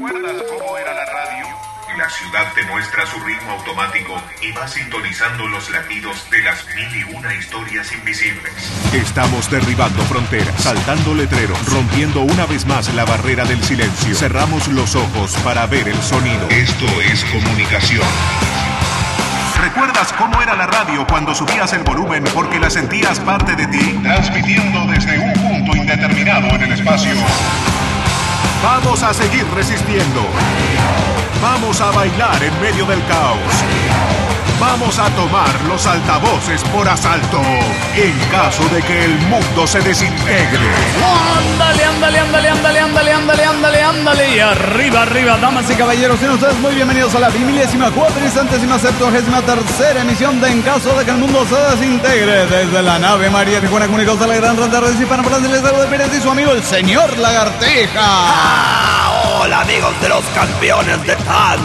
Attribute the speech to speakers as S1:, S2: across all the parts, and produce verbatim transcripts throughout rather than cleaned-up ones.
S1: ¿Recuerdas cómo era la radio? La ciudad te muestra su ritmo automático y va sintonizando los latidos de las mil y una historias invisibles.
S2: Estamos derribando fronteras, saltando letreros, rompiendo una vez más la barrera del silencio. Cerramos los ojos para ver el sonido.
S1: Esto es comunicación.
S2: ¿Recuerdas cómo era la radio cuando subías el volumen porque la sentías parte de ti?
S1: Transmitiendo desde un punto indeterminado en el espacio.
S2: Vamos a seguir resistiendo. Vamos a bailar en medio del caos. Vamos a tomar los altavoces por asalto en caso de que el mundo se desintegre.
S3: Ándale, ándale, ándale, ándale, ándale, ándale, ándale, ándale. Y arriba, arriba, damas y caballeros, sean ustedes muy bienvenidos a la milésima, cuatricentésima, septuagésima tercera emisión de En caso de que el mundo se desintegre. Desde la nave María Tijuana comunicados a la gran red de redes hispanoparlantes, les saluda de Pérez y su amigo el señor Lagartija.
S4: ¡Ah! Hola amigos de los campeones de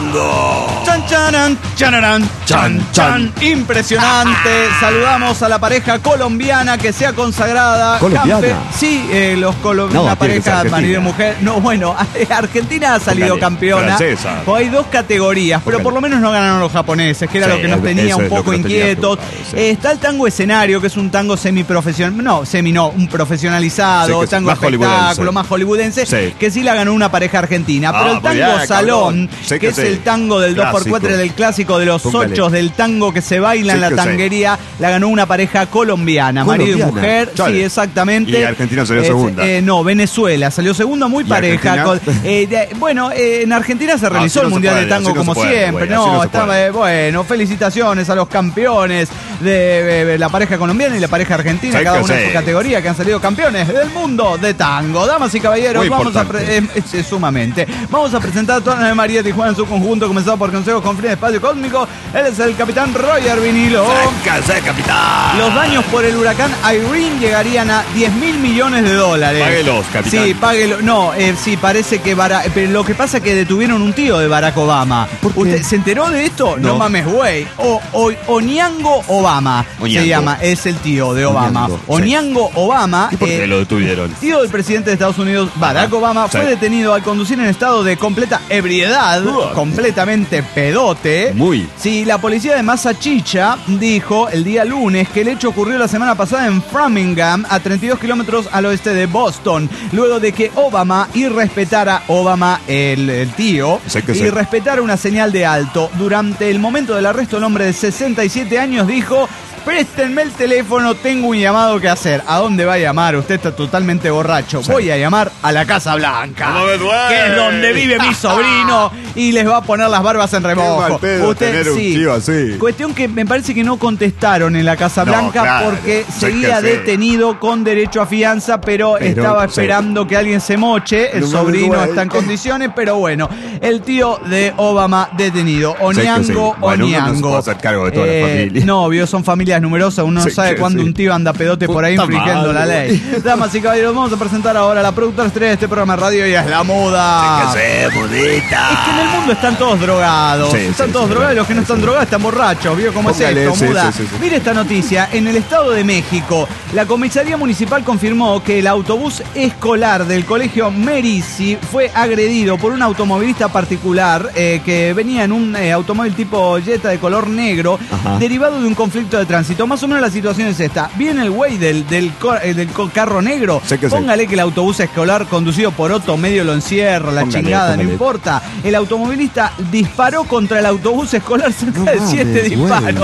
S4: tango.
S3: Chan, chanan, chanarán, chan, chan. Impresionante. Saludamos a la pareja colombiana que sea consagrada.
S4: ¿Colombiana?
S3: Campe- sí, eh, los colombianos,
S4: No,
S3: la
S4: tiene que ser
S3: pareja
S4: argentina.
S3: marido y mujer. No, bueno, Argentina ha salido
S4: Póngale,
S3: campeona.
S4: francesa.
S3: O hay dos categorías, pero
S4: Póngale.
S3: por lo menos no ganaron los japoneses, que era
S4: Sí,
S3: lo que nos tenía
S4: eso
S3: un
S4: es lo
S3: poco
S4: que nos tenía
S3: inquietos.
S4: preocupados, sí.
S3: Eh, está el tango escenario, que es un tango semiprofesional. No, semi no, un profesionalizado,
S4: Sí, que es
S3: tango
S4: más
S3: espectáculo,
S4: hollywoodense.
S3: más hollywoodense,
S4: Sí.
S3: que sí la ganó una pareja argentina.
S4: Ah,
S3: Pero el
S4: muy
S3: tango
S4: bien,
S3: salón,
S4: cabrón. Sí
S3: que
S4: que
S3: es
S4: sí.
S3: el tango del dos por cuatro,
S4: Clásico.
S3: del clásico de los
S4: Póngale.
S3: ochos, del tango que se baila
S4: Sí
S3: en la
S4: que sí.
S3: tanguería, la ganó una pareja colombiana, marido y
S4: Colombiana.
S3: mujer.
S4: Chale.
S3: Sí, exactamente.
S4: Y Argentina salió
S3: Es,
S4: segunda.
S3: eh, no, Venezuela salió segunda, muy
S4: ¿Y
S3: pareja.
S4: Argentina?
S3: Con- eh, de- bueno, eh, en Argentina se realizó
S4: así no
S3: el
S4: se
S3: Mundial
S4: puede,
S3: de Tango
S4: así no
S3: como
S4: se puede,
S3: siempre.
S4: güey, así
S3: no,
S4: no se
S3: estaba,
S4: puede.
S3: eh, bueno, felicitaciones a los campeones de, de la pareja colombiana y la pareja argentina,
S4: Sí
S3: cada
S4: que
S3: una en
S4: sí.
S3: su categoría, que han salido campeones del mundo de tango. Damas y caballeros,
S4: Muy
S3: vamos a
S4: importante.
S3: pre- eh, es- es sumamente. Vamos a presentar a toda la de María Tijuana en su conjunto, comenzado por consejos con fin de espacio cósmico. Él es el capitán Roger Vinilo.
S4: ¡Sácase, capitán!
S3: Los daños por el huracán Irene llegarían a diez mil millones de dólares.
S4: Páguelos, capitán.
S3: Sí, páguelo. No, eh, sí, parece que Bara- pero lo que pasa es que detuvieron un tío de Barack Obama.
S4: ¿Por qué?
S3: ¿Usted se enteró de esto? No,
S4: No.
S3: mames, güey. O, o- Oniango Obama se
S4: Oñango.
S3: llama, es el tío de Obama.
S4: Oñango, sí.
S3: Oniango Obama.
S4: ¿Y por qué
S3: eh,
S4: lo detuvieron?
S3: Tío del presidente de Estados Unidos, Barack
S4: Ajá,
S3: Obama,
S4: sí.
S3: fue detenido al conducir en estado de completa ebriedad,
S4: Uah.
S3: completamente pedote.
S4: Muy.
S3: Sí, la policía de Massachusetts dijo el día lunes que el hecho ocurrió la semana pasada en Framingham, a treinta y dos kilómetros al oeste de Boston, luego de que Obama irrespetara, Obama, el, el tío,
S4: Sí que sí.
S3: irrespetara una señal de alto. Durante el momento del arresto, el hombre de sesenta y siete años dijo: préstenme el teléfono, tengo un llamado que hacer. ¿A dónde va a llamar? Usted está totalmente borracho.
S4: Sí.
S3: Voy a llamar a la Casa Blanca,
S4: No me duele.
S3: que es donde vive mi sobrino, y les va a poner las barbas en remojo.
S4: mal pedo tener un tío así.
S3: Cuestión que me parece que no contestaron en la Casa
S4: No,
S3: Blanca
S4: claro.
S3: porque
S4: Sí
S3: seguía
S4: que sí.
S3: detenido con derecho a fianza, pero,
S4: Pero,
S3: estaba
S4: sí.
S3: esperando que alguien se moche. El
S4: No me
S3: sobrino
S4: duele.
S3: está en condiciones, pero bueno, el tío de Obama detenido. Oniango,
S4: Sí que sí. Bueno, uno no se
S3: Oniango.
S4: puede hacer cargo de toda la familia.
S3: No, vio, son familias numerosas. Uno no
S4: Sí
S3: sabe
S4: que
S3: cuándo
S4: sí.
S3: un tío anda pedote por ahí
S4: Puta
S3: infringiendo la
S4: madre.
S3: ley. Damas y caballeros, vamos a presentar ahora a la productora estrella de este programa de radio y es la moda.
S4: ¡Que se, bonita!
S3: Es que en el mundo están todos drogados.
S4: Sí,
S3: están
S4: sí,
S3: todos
S4: sí,
S3: drogados y
S4: sí,
S3: los que no
S4: sí,
S3: están
S4: sí.
S3: drogados están borrachos. ¿Vio cómo
S4: Póngale,
S3: es esto,
S4: sí,
S3: muda?
S4: sí, sí, sí.
S3: Mire esta noticia. En el Estado de México, la comisaría municipal confirmó que el autobús escolar del colegio Merici fue agredido por un automovilista particular eh, que venía en un eh, automóvil tipo Jetta de color negro,
S4: Ajá.
S3: derivado de un conflicto de tránsito. Más o menos la situación es esta. Viene el güey del, del, co- eh, del co- carro negro.
S4: Sí que sí.
S3: Póngale que el autobús escolar conducido por Otto medio lo encierra, la
S4: Póngale,
S3: chingada, no
S4: póngale.
S3: importa. El automovilista disparó contra el autobús escolar cerca
S4: No
S3: de
S4: mames,
S3: siete disparos.
S4: güey.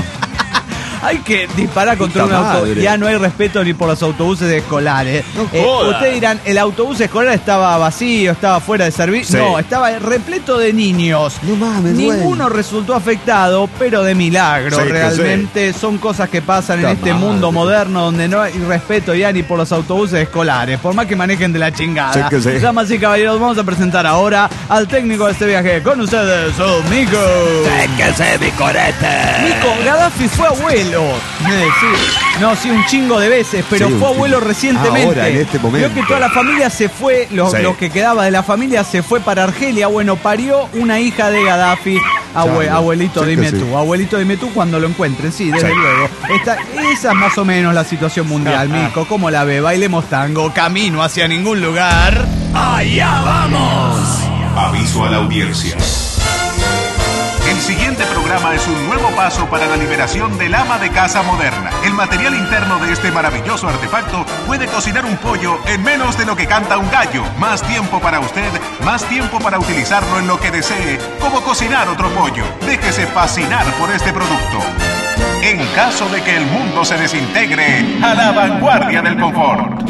S3: Hay que disparar contra
S4: Puta
S3: un autobús.
S4: madre.
S3: Ya no hay respeto ni por los autobuses escolares.
S4: No
S3: Eh,
S4: joda.
S3: ustedes dirán, ¿el autobús escolar estaba vacío, estaba fuera de servicio?
S4: Sí.
S3: No, estaba repleto de niños.
S4: No mames,
S3: Ninguno
S4: güey.
S3: resultó afectado, pero de milagro.
S4: Sí que
S3: Realmente son cosas que pasan en
S4: Puta
S3: este
S4: madre.
S3: mundo moderno donde no hay respeto ya ni por los autobuses escolares, por más que manejen de la chingada.
S4: Sí que sí.
S3: Damas y caballeros, vamos a presentar ahora al técnico de este viaje. Con ustedes, su Mico.
S4: ¡Sáquese, mi corete!
S3: Nico, Gaddafi fue abuelo. Eh, sí. No, sí, un chingo de veces, pero
S4: Sí, un
S3: fue abuelo
S4: chingo.
S3: recientemente.
S4: Ahora, en este momento.
S3: Vio que toda la familia se fue, lo,
S4: Sí.
S3: lo que quedaba de la familia se fue para Argelia. Bueno, parió una hija de Gaddafi. Abue-
S4: Chale.
S3: abuelito,
S4: Sí que
S3: dime
S4: sí.
S3: tú. Abuelito, dime tú cuando lo encuentren. Sí, desde
S4: Sí.
S3: luego. Esta- esa es más o menos la situación mundial,
S4: Ah, ah.
S3: Mico. ¿Cómo la ve? Bailemos tango, camino hacia ningún lugar.
S4: ¡Allá vamos!
S1: Aviso
S2: aviso a la audiencia. El siguiente programa es un nuevo paso para la liberación del ama de casa moderna. El material interno de este maravilloso artefacto puede cocinar un pollo en menos de lo que canta un gallo. Más tiempo para usted, más tiempo para utilizarlo en lo que desee, como cocinar otro pollo. Déjese fascinar por este producto. En caso de que el mundo se desintegre, a la vanguardia del confort.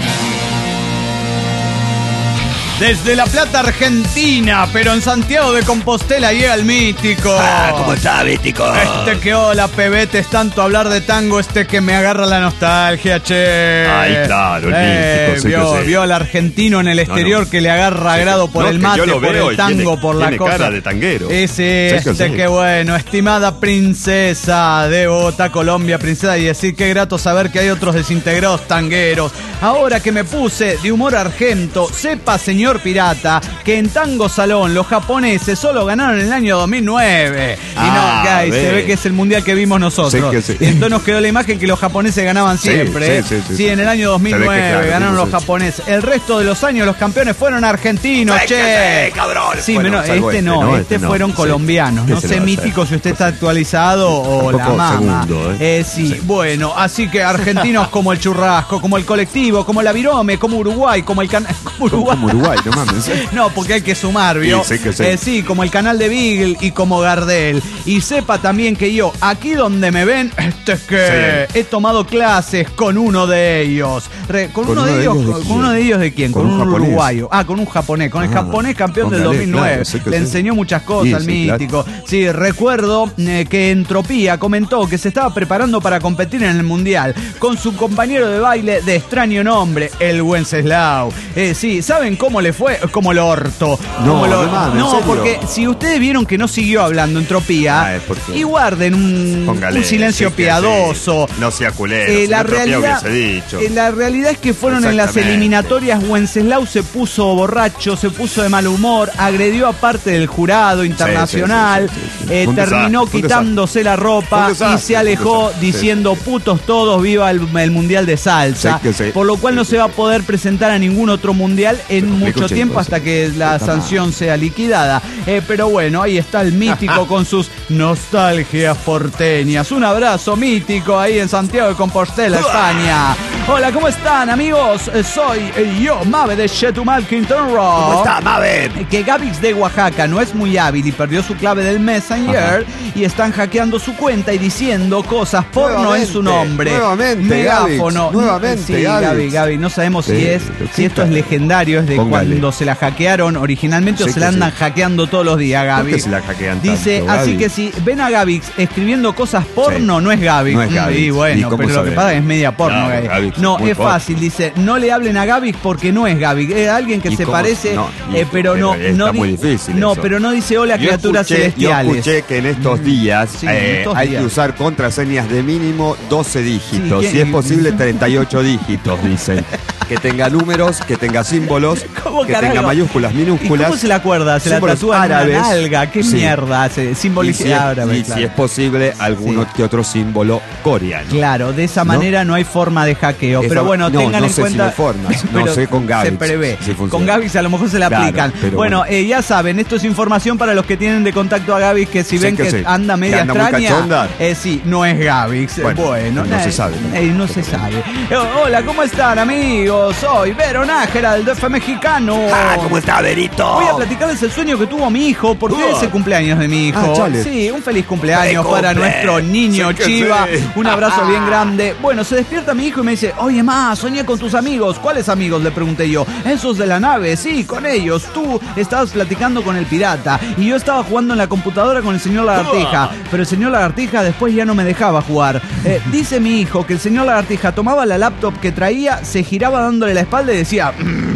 S3: Desde La Plata, Argentina, pero en Santiago de Compostela llega el mítico.
S4: Ah, ¿cómo está, mítico?
S3: Este que hola, pebetes, tanto hablar de tango, este que me agarra la nostalgia, che.
S5: Ay, claro, el
S3: eh,
S5: mítico, sí
S3: vio,
S5: que sí.
S3: vio al argentino en el exterior no, no. que le agarra
S5: sí,
S3: grado por
S5: no,
S3: el mate, por el tango,
S5: tiene,
S3: por la
S5: tiene
S3: cosa.
S5: cara de tanguero.
S3: Ese,
S5: sí,
S3: este
S5: sí.
S3: que bueno, estimada princesa de Bogotá, Colombia, princesa, y decir qué grato saber que hay otros desintegrados tangueros. Ahora que me puse de humor argento, sepa, señor pirata, que en Tango Salón los japoneses solo ganaron en el año dos mil nueve.
S5: Ah,
S3: y no, guys,
S5: ve.
S3: se ve que es el mundial que vimos nosotros.
S5: Sí, sí.
S3: Y entonces nos quedó la imagen que los japoneses ganaban siempre.
S5: Sí, sí, sí, sí,
S3: sí,
S5: sí.
S3: en el año dos mil nueve
S5: que, claro,
S3: ganaron los
S5: sí.
S3: japoneses. El resto de los años los campeones fueron argentinos,
S4: Sí,
S3: che.
S4: sí, cabrón.
S3: Sí,
S5: Bueno,
S3: menos,
S5: salvo
S3: este,
S5: este,
S3: no,
S5: ¿no?
S3: este,
S5: Este no,
S3: fueron
S5: sí.
S3: colombianos.
S5: ¿Qué
S3: No
S5: se
S3: sé,
S5: le va a
S3: mítico,
S5: hacer?
S3: si usted está actualizado o la
S5: Tampoco
S3: mama.
S5: segundo, ¿eh?
S3: Eh, sí,
S5: Sí.
S3: bueno, así que argentinos como el Churrasco, como el Colectivo, como la Virome, como Uruguay, como el canal. Uruguay.
S5: Como Uruguay, no mames. ¿eh?
S3: No, porque hay que sumar, ¿vio?
S5: Sí, sí que sí.
S3: Eh, sí, como el canal de Beagle y como Gardel. Y sepa también que yo, aquí donde me ven, este es que
S5: Sí.
S3: he tomado clases con uno de ellos. Re- ¿Con,
S5: ¿Con
S3: uno de ellos?
S5: de
S3: ¿Con
S5: quién?
S3: uno de ellos de quién? Con,
S5: ¿Con
S3: un
S5: un japonés?
S3: uruguayo. Ah, con un japonés. Con el
S5: Ah,
S3: japonés campeón del
S5: póngale,
S3: dos mil nueve.
S5: claro, sí que
S3: Le
S5: sí.
S3: enseñó muchas cosas
S5: Sí,
S3: al
S5: sí, claro.
S3: mítico. Sí, recuerdo eh, que Entropía comentó que se estaba preparando para competir en el Mundial con su compañero de baile de extraño nombre, el Wenceslao. Eh, sí, ¿saben cómo le fue? Como el orto.
S5: No,
S3: Como lo-
S5: no mames, ¿en
S3: no,
S5: serio?
S3: porque si ustedes vieron que no siguió hablando Entropía,
S5: Ah, es porque-
S3: y guarden un,
S5: Póngale,
S3: un silencio
S5: sí que
S3: piadoso.
S5: sí. No sea culero.
S3: Eh,
S5: si
S3: la,
S5: no, Entropía
S3: realidad,
S5: hubiese dicho.
S3: eh, la realidad es que fueron en las
S5: Exactamente.
S3: eliminatorias. Wenceslao se puso borracho, se puso de mal humor, agredió a parte del jurado internacional,
S5: sí, sí, sí, sí.
S3: eh,
S5: Fue un
S3: terminó
S5: desastre, fue un
S3: quitándose la
S5: Fue
S3: ropa
S5: un
S3: y
S5: desastre,
S3: se
S5: fue un
S3: alejó
S5: desastre, sí.
S3: diciendo putos todos, viva el, el mundial de salsa.
S5: Sí, que sí.
S3: Por lo cual no se va a poder presentar a ningún otro mundial en
S5: complica
S3: mucho
S5: un
S3: tiempo
S5: chingo,
S3: hasta
S5: sí.
S3: que la
S5: Está
S3: sanción sea liquidada. Eh, pero bueno, ahí está el mítico con sus nostalgias porteñas. Un abrazo mítico ahí en Santiago de Compostela, España. Hola, ¿cómo están, amigos? Eh, Soy eh, yo, Mabe de Chetumal, Quintana Roo.
S4: ¿Cómo está, Mabe?
S3: Que Gavix de Oaxaca no es muy hábil y perdió su clave del Messenger y están hackeando su cuenta y diciendo cosas porno
S5: Nuevamente,
S3: en su nombre.
S5: nuevamente,
S3: Megáfono.
S5: Gavix, nuevamente,
S3: Sí,
S5: Gavix.
S3: Gaby, Gaby, no sabemos si
S5: Sí,
S3: es
S5: pero
S3: si
S5: qué
S3: esto es
S5: tal.
S3: legendario, es de
S5: Póngale.
S3: cuando se la hackearon originalmente o
S5: Sí
S3: se
S5: que
S3: la andan
S5: sí.
S3: hackeando todos los días, Gaby.
S5: ¿Por qué se la hackean
S3: Dice,
S5: tanto,
S3: así
S5: Gaby?
S3: que si ven a Gavix escribiendo cosas porno,
S5: Sí.
S3: no es Gavix.
S5: No es Gavix.
S3: Y
S5: ¿Y
S3: bueno,
S5: cómo
S3: pero lo que
S5: sabemos?
S3: pasa es que es media porno,
S5: Claro,
S3: Gaby.
S5: Gavix,
S3: No,
S5: muy
S3: es
S5: porno.
S3: fácil, dice, no le hablen a Gavix porque no es Gavix, es alguien que
S5: ¿Y
S3: se
S5: cómo?
S3: parece,
S5: No, y-
S3: eh, pero no,
S5: pero está
S3: no, di-
S5: muy difícil
S3: no,
S5: eso.
S3: pero no dice hola
S5: Yo
S3: criaturas
S5: escuché,
S3: celestiales.
S5: Yo escuché que en estos días
S3: Sí, en
S5: eh,
S3: estos
S5: hay
S3: días.
S5: que usar contraseñas de mínimo doce dígitos.
S3: Sí,
S5: si es
S3: ¿qué?
S5: posible, treinta y ocho dígitos, dicen. Que tenga números, que tenga símbolos,
S3: ¿Cómo
S5: que
S3: carajo?
S5: tenga mayúsculas,
S3: ¿Y
S5: minúsculas.
S3: cómo se la acuerda? ¿Se la
S5: símbolos
S3: tatúa en una
S5: árabes.
S3: nalga? ¿Qué
S5: Sí.
S3: mierda hace?
S5: Y si,
S3: Simbología
S5: es,
S3: árabe,
S5: y
S3: claro.
S5: si es posible, alguno
S3: Sí.
S5: que otro símbolo coreano.
S3: Claro, de esa
S5: ¿No?
S3: manera no hay forma de hackeo.
S5: Esa-
S3: pero bueno,
S5: no,
S3: tengan
S5: no
S3: en
S5: sé si
S3: cuenta.
S5: hay formas. No
S3: pero
S5: sé con Gavix
S3: Se prevé.
S5: si funciona.
S3: Con Gavix a lo mejor se la
S5: Claro,
S3: aplican.
S5: pero
S3: Bueno,
S5: bueno.
S3: eh, ya saben, esto es información para los que tienen de contacto a Gavix, que si
S5: Sí,
S3: ven
S5: que
S3: que,
S5: sí.
S3: anda media
S5: Que anda muy
S3: extraña,
S5: cachonda.
S3: eh, sí, no es Gavix.
S5: Bueno,
S3: Bueno,
S5: no
S3: eh,
S5: se sabe, ¿no?
S3: eh, no se sabe. Eh, hola, ¿cómo están, amigos? Soy Vero Nájera del D F mexicano.
S4: Ah, ¿cómo está, Verito?
S3: Voy a platicarles el sueño que tuvo mi hijo, porque hoy es el cumpleaños de mi hijo.
S5: Ah, chale.
S3: Sí, un feliz cumpleaños
S4: ¡Feliz
S3: para
S4: cumple!
S3: nuestro niño
S5: Sí que
S3: Chiva.
S5: sí.
S3: Un abrazo bien grande. Bueno, se despierta mi hijo y me dice, oye, ma, soñé con tus amigos. ¿Cuáles amigos? Le pregunté yo. Esos de la nave, sí, con ellos. Tú estabas platicando con el pirata y yo estaba jugando en la computadora con el señor Lagartija, pero el señor Lagartija después ya no me dejaba jugar. Eh, dice mi hijo que el señor Lagartija tomaba la laptop que traía, se giraba dándole la espalda y decía...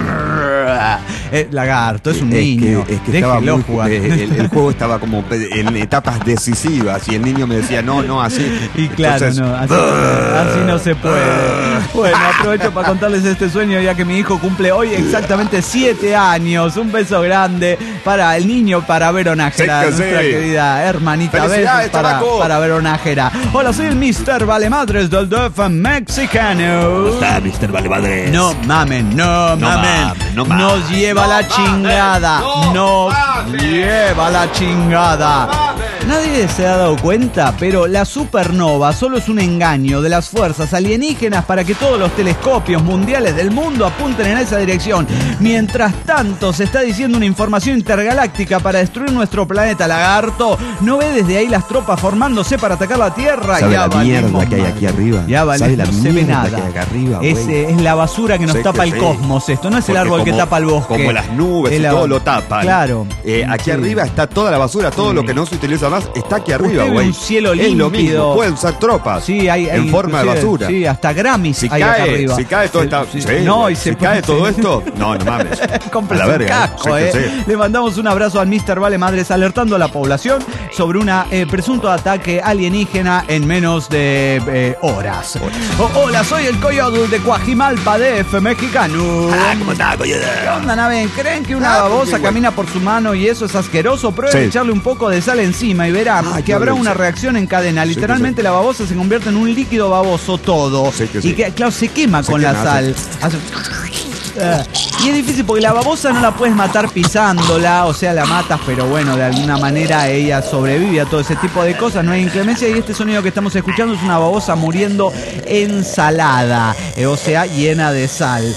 S3: Eh, lagarto, es un
S5: Es
S3: niño.
S5: que, es que estaba
S3: Déjelo
S5: muy-
S3: jugar.
S5: eh, el, el juego estaba como en etapas decisivas y el niño me decía, no, no, así.
S3: Y claro,
S5: Entonces,
S3: no, así, así no se puede. Bueno, aprovecho para contarles este sueño ya que mi hijo cumple hoy exactamente siete años. Un beso grande. para el niño, para Vero Nájera,
S5: Sí que
S3: nuestra
S5: sí.
S3: querida hermanita Beth,
S5: Felicidades,
S3: para,
S5: chamaco.
S3: para Vero Nájera. Hola, soy el mister Valemadres del D F mexicano.
S4: Está, mister Vale Madre.
S3: No mamen, no,
S5: No
S3: mamen.
S5: mamen, no mamen.
S3: Nos lleva la chingada. Nos lleva la chingada. Nadie se ha dado cuenta, pero la supernova solo es un engaño de las fuerzas alienígenas para que todos los telescopios mundiales del mundo apunten en esa dirección. Mientras tanto, se está diciendo una información intergaláctica para destruir nuestro planeta, lagarto. ¿No ve desde ahí las tropas formándose para atacar la Tierra?
S5: ¿Sabe
S3: Ya
S5: la
S3: valimos,
S5: mierda que hay
S3: madre.
S5: aquí arriba?
S3: Ya vale,
S5: ¿Sabe la
S3: no se ve
S5: mierda
S3: nada.
S5: que hay acá arriba,
S3: es,
S5: güey?
S3: eh, es la basura que nos
S5: Sé
S3: tapa
S5: que
S3: el
S5: sí.
S3: cosmos. Esto no es el
S5: Porque
S3: árbol que
S5: como-
S3: tapa el bosque.
S5: Como las nubes
S3: Es
S5: y
S3: la-
S5: todo lo tapan.
S3: Claro.
S5: Eh, aquí
S3: Sí.
S5: arriba está toda la basura, todo lo que no se utiliza más está aquí arriba,
S3: Usted ve
S5: güey.
S3: un cielo
S5: Es lo mismo,
S3: límpido.
S5: pueden usar tropas.
S3: Sí, hay, hay
S5: en forma de
S3: inclusive-
S5: basura.
S3: Sí, hasta Grammys
S5: Si
S3: hay acá
S5: cae,
S3: arriba.
S5: si cae todo
S3: Sí,
S5: esta,
S3: sí.
S5: sí,
S3: No, y
S5: si
S3: se
S5: cae
S3: puede-
S5: todo esto, no, no mames.
S3: Cómprese
S5: A la
S3: un
S5: verga,
S3: casco,
S5: sí
S3: eh.
S5: que sí.
S3: Le mandamos un abrazo al mister Vale Madres alertando a la población sobre un presunto ataque alienígena en menos de eh, horas. Oh, hola, soy el Coyotl de Coajimalpa, D F mexicano.
S4: Ah, ¿cómo está,
S3: ¿Qué
S4: coyuda?
S3: onda, Naven? ¿Creen que una
S5: Ah,
S3: babosa
S5: porque, güey.
S3: camina por su mano y eso es asqueroso? Prueben
S5: Sí.
S3: echarle un poco de sal encima y verán
S5: Ah,
S3: que
S5: qué
S3: habrá una
S5: horrible.
S3: reacción en cadena.
S5: Sí,
S3: Literalmente
S5: que sí.
S3: la babosa se convierte en un líquido baboso todo.
S5: Sí, que
S3: Y
S5: sí.
S3: que, claro, se quema
S5: Se
S3: con la
S5: quema,
S3: sal. Hace- Ah, y es difícil porque la babosa no la puedes matar pisándola, o sea, la matas, pero bueno, de alguna manera ella sobrevive a todo ese tipo de cosas, no hay inclemencia y este sonido que estamos escuchando es una babosa muriendo ensalada, eh, o sea, llena de sal.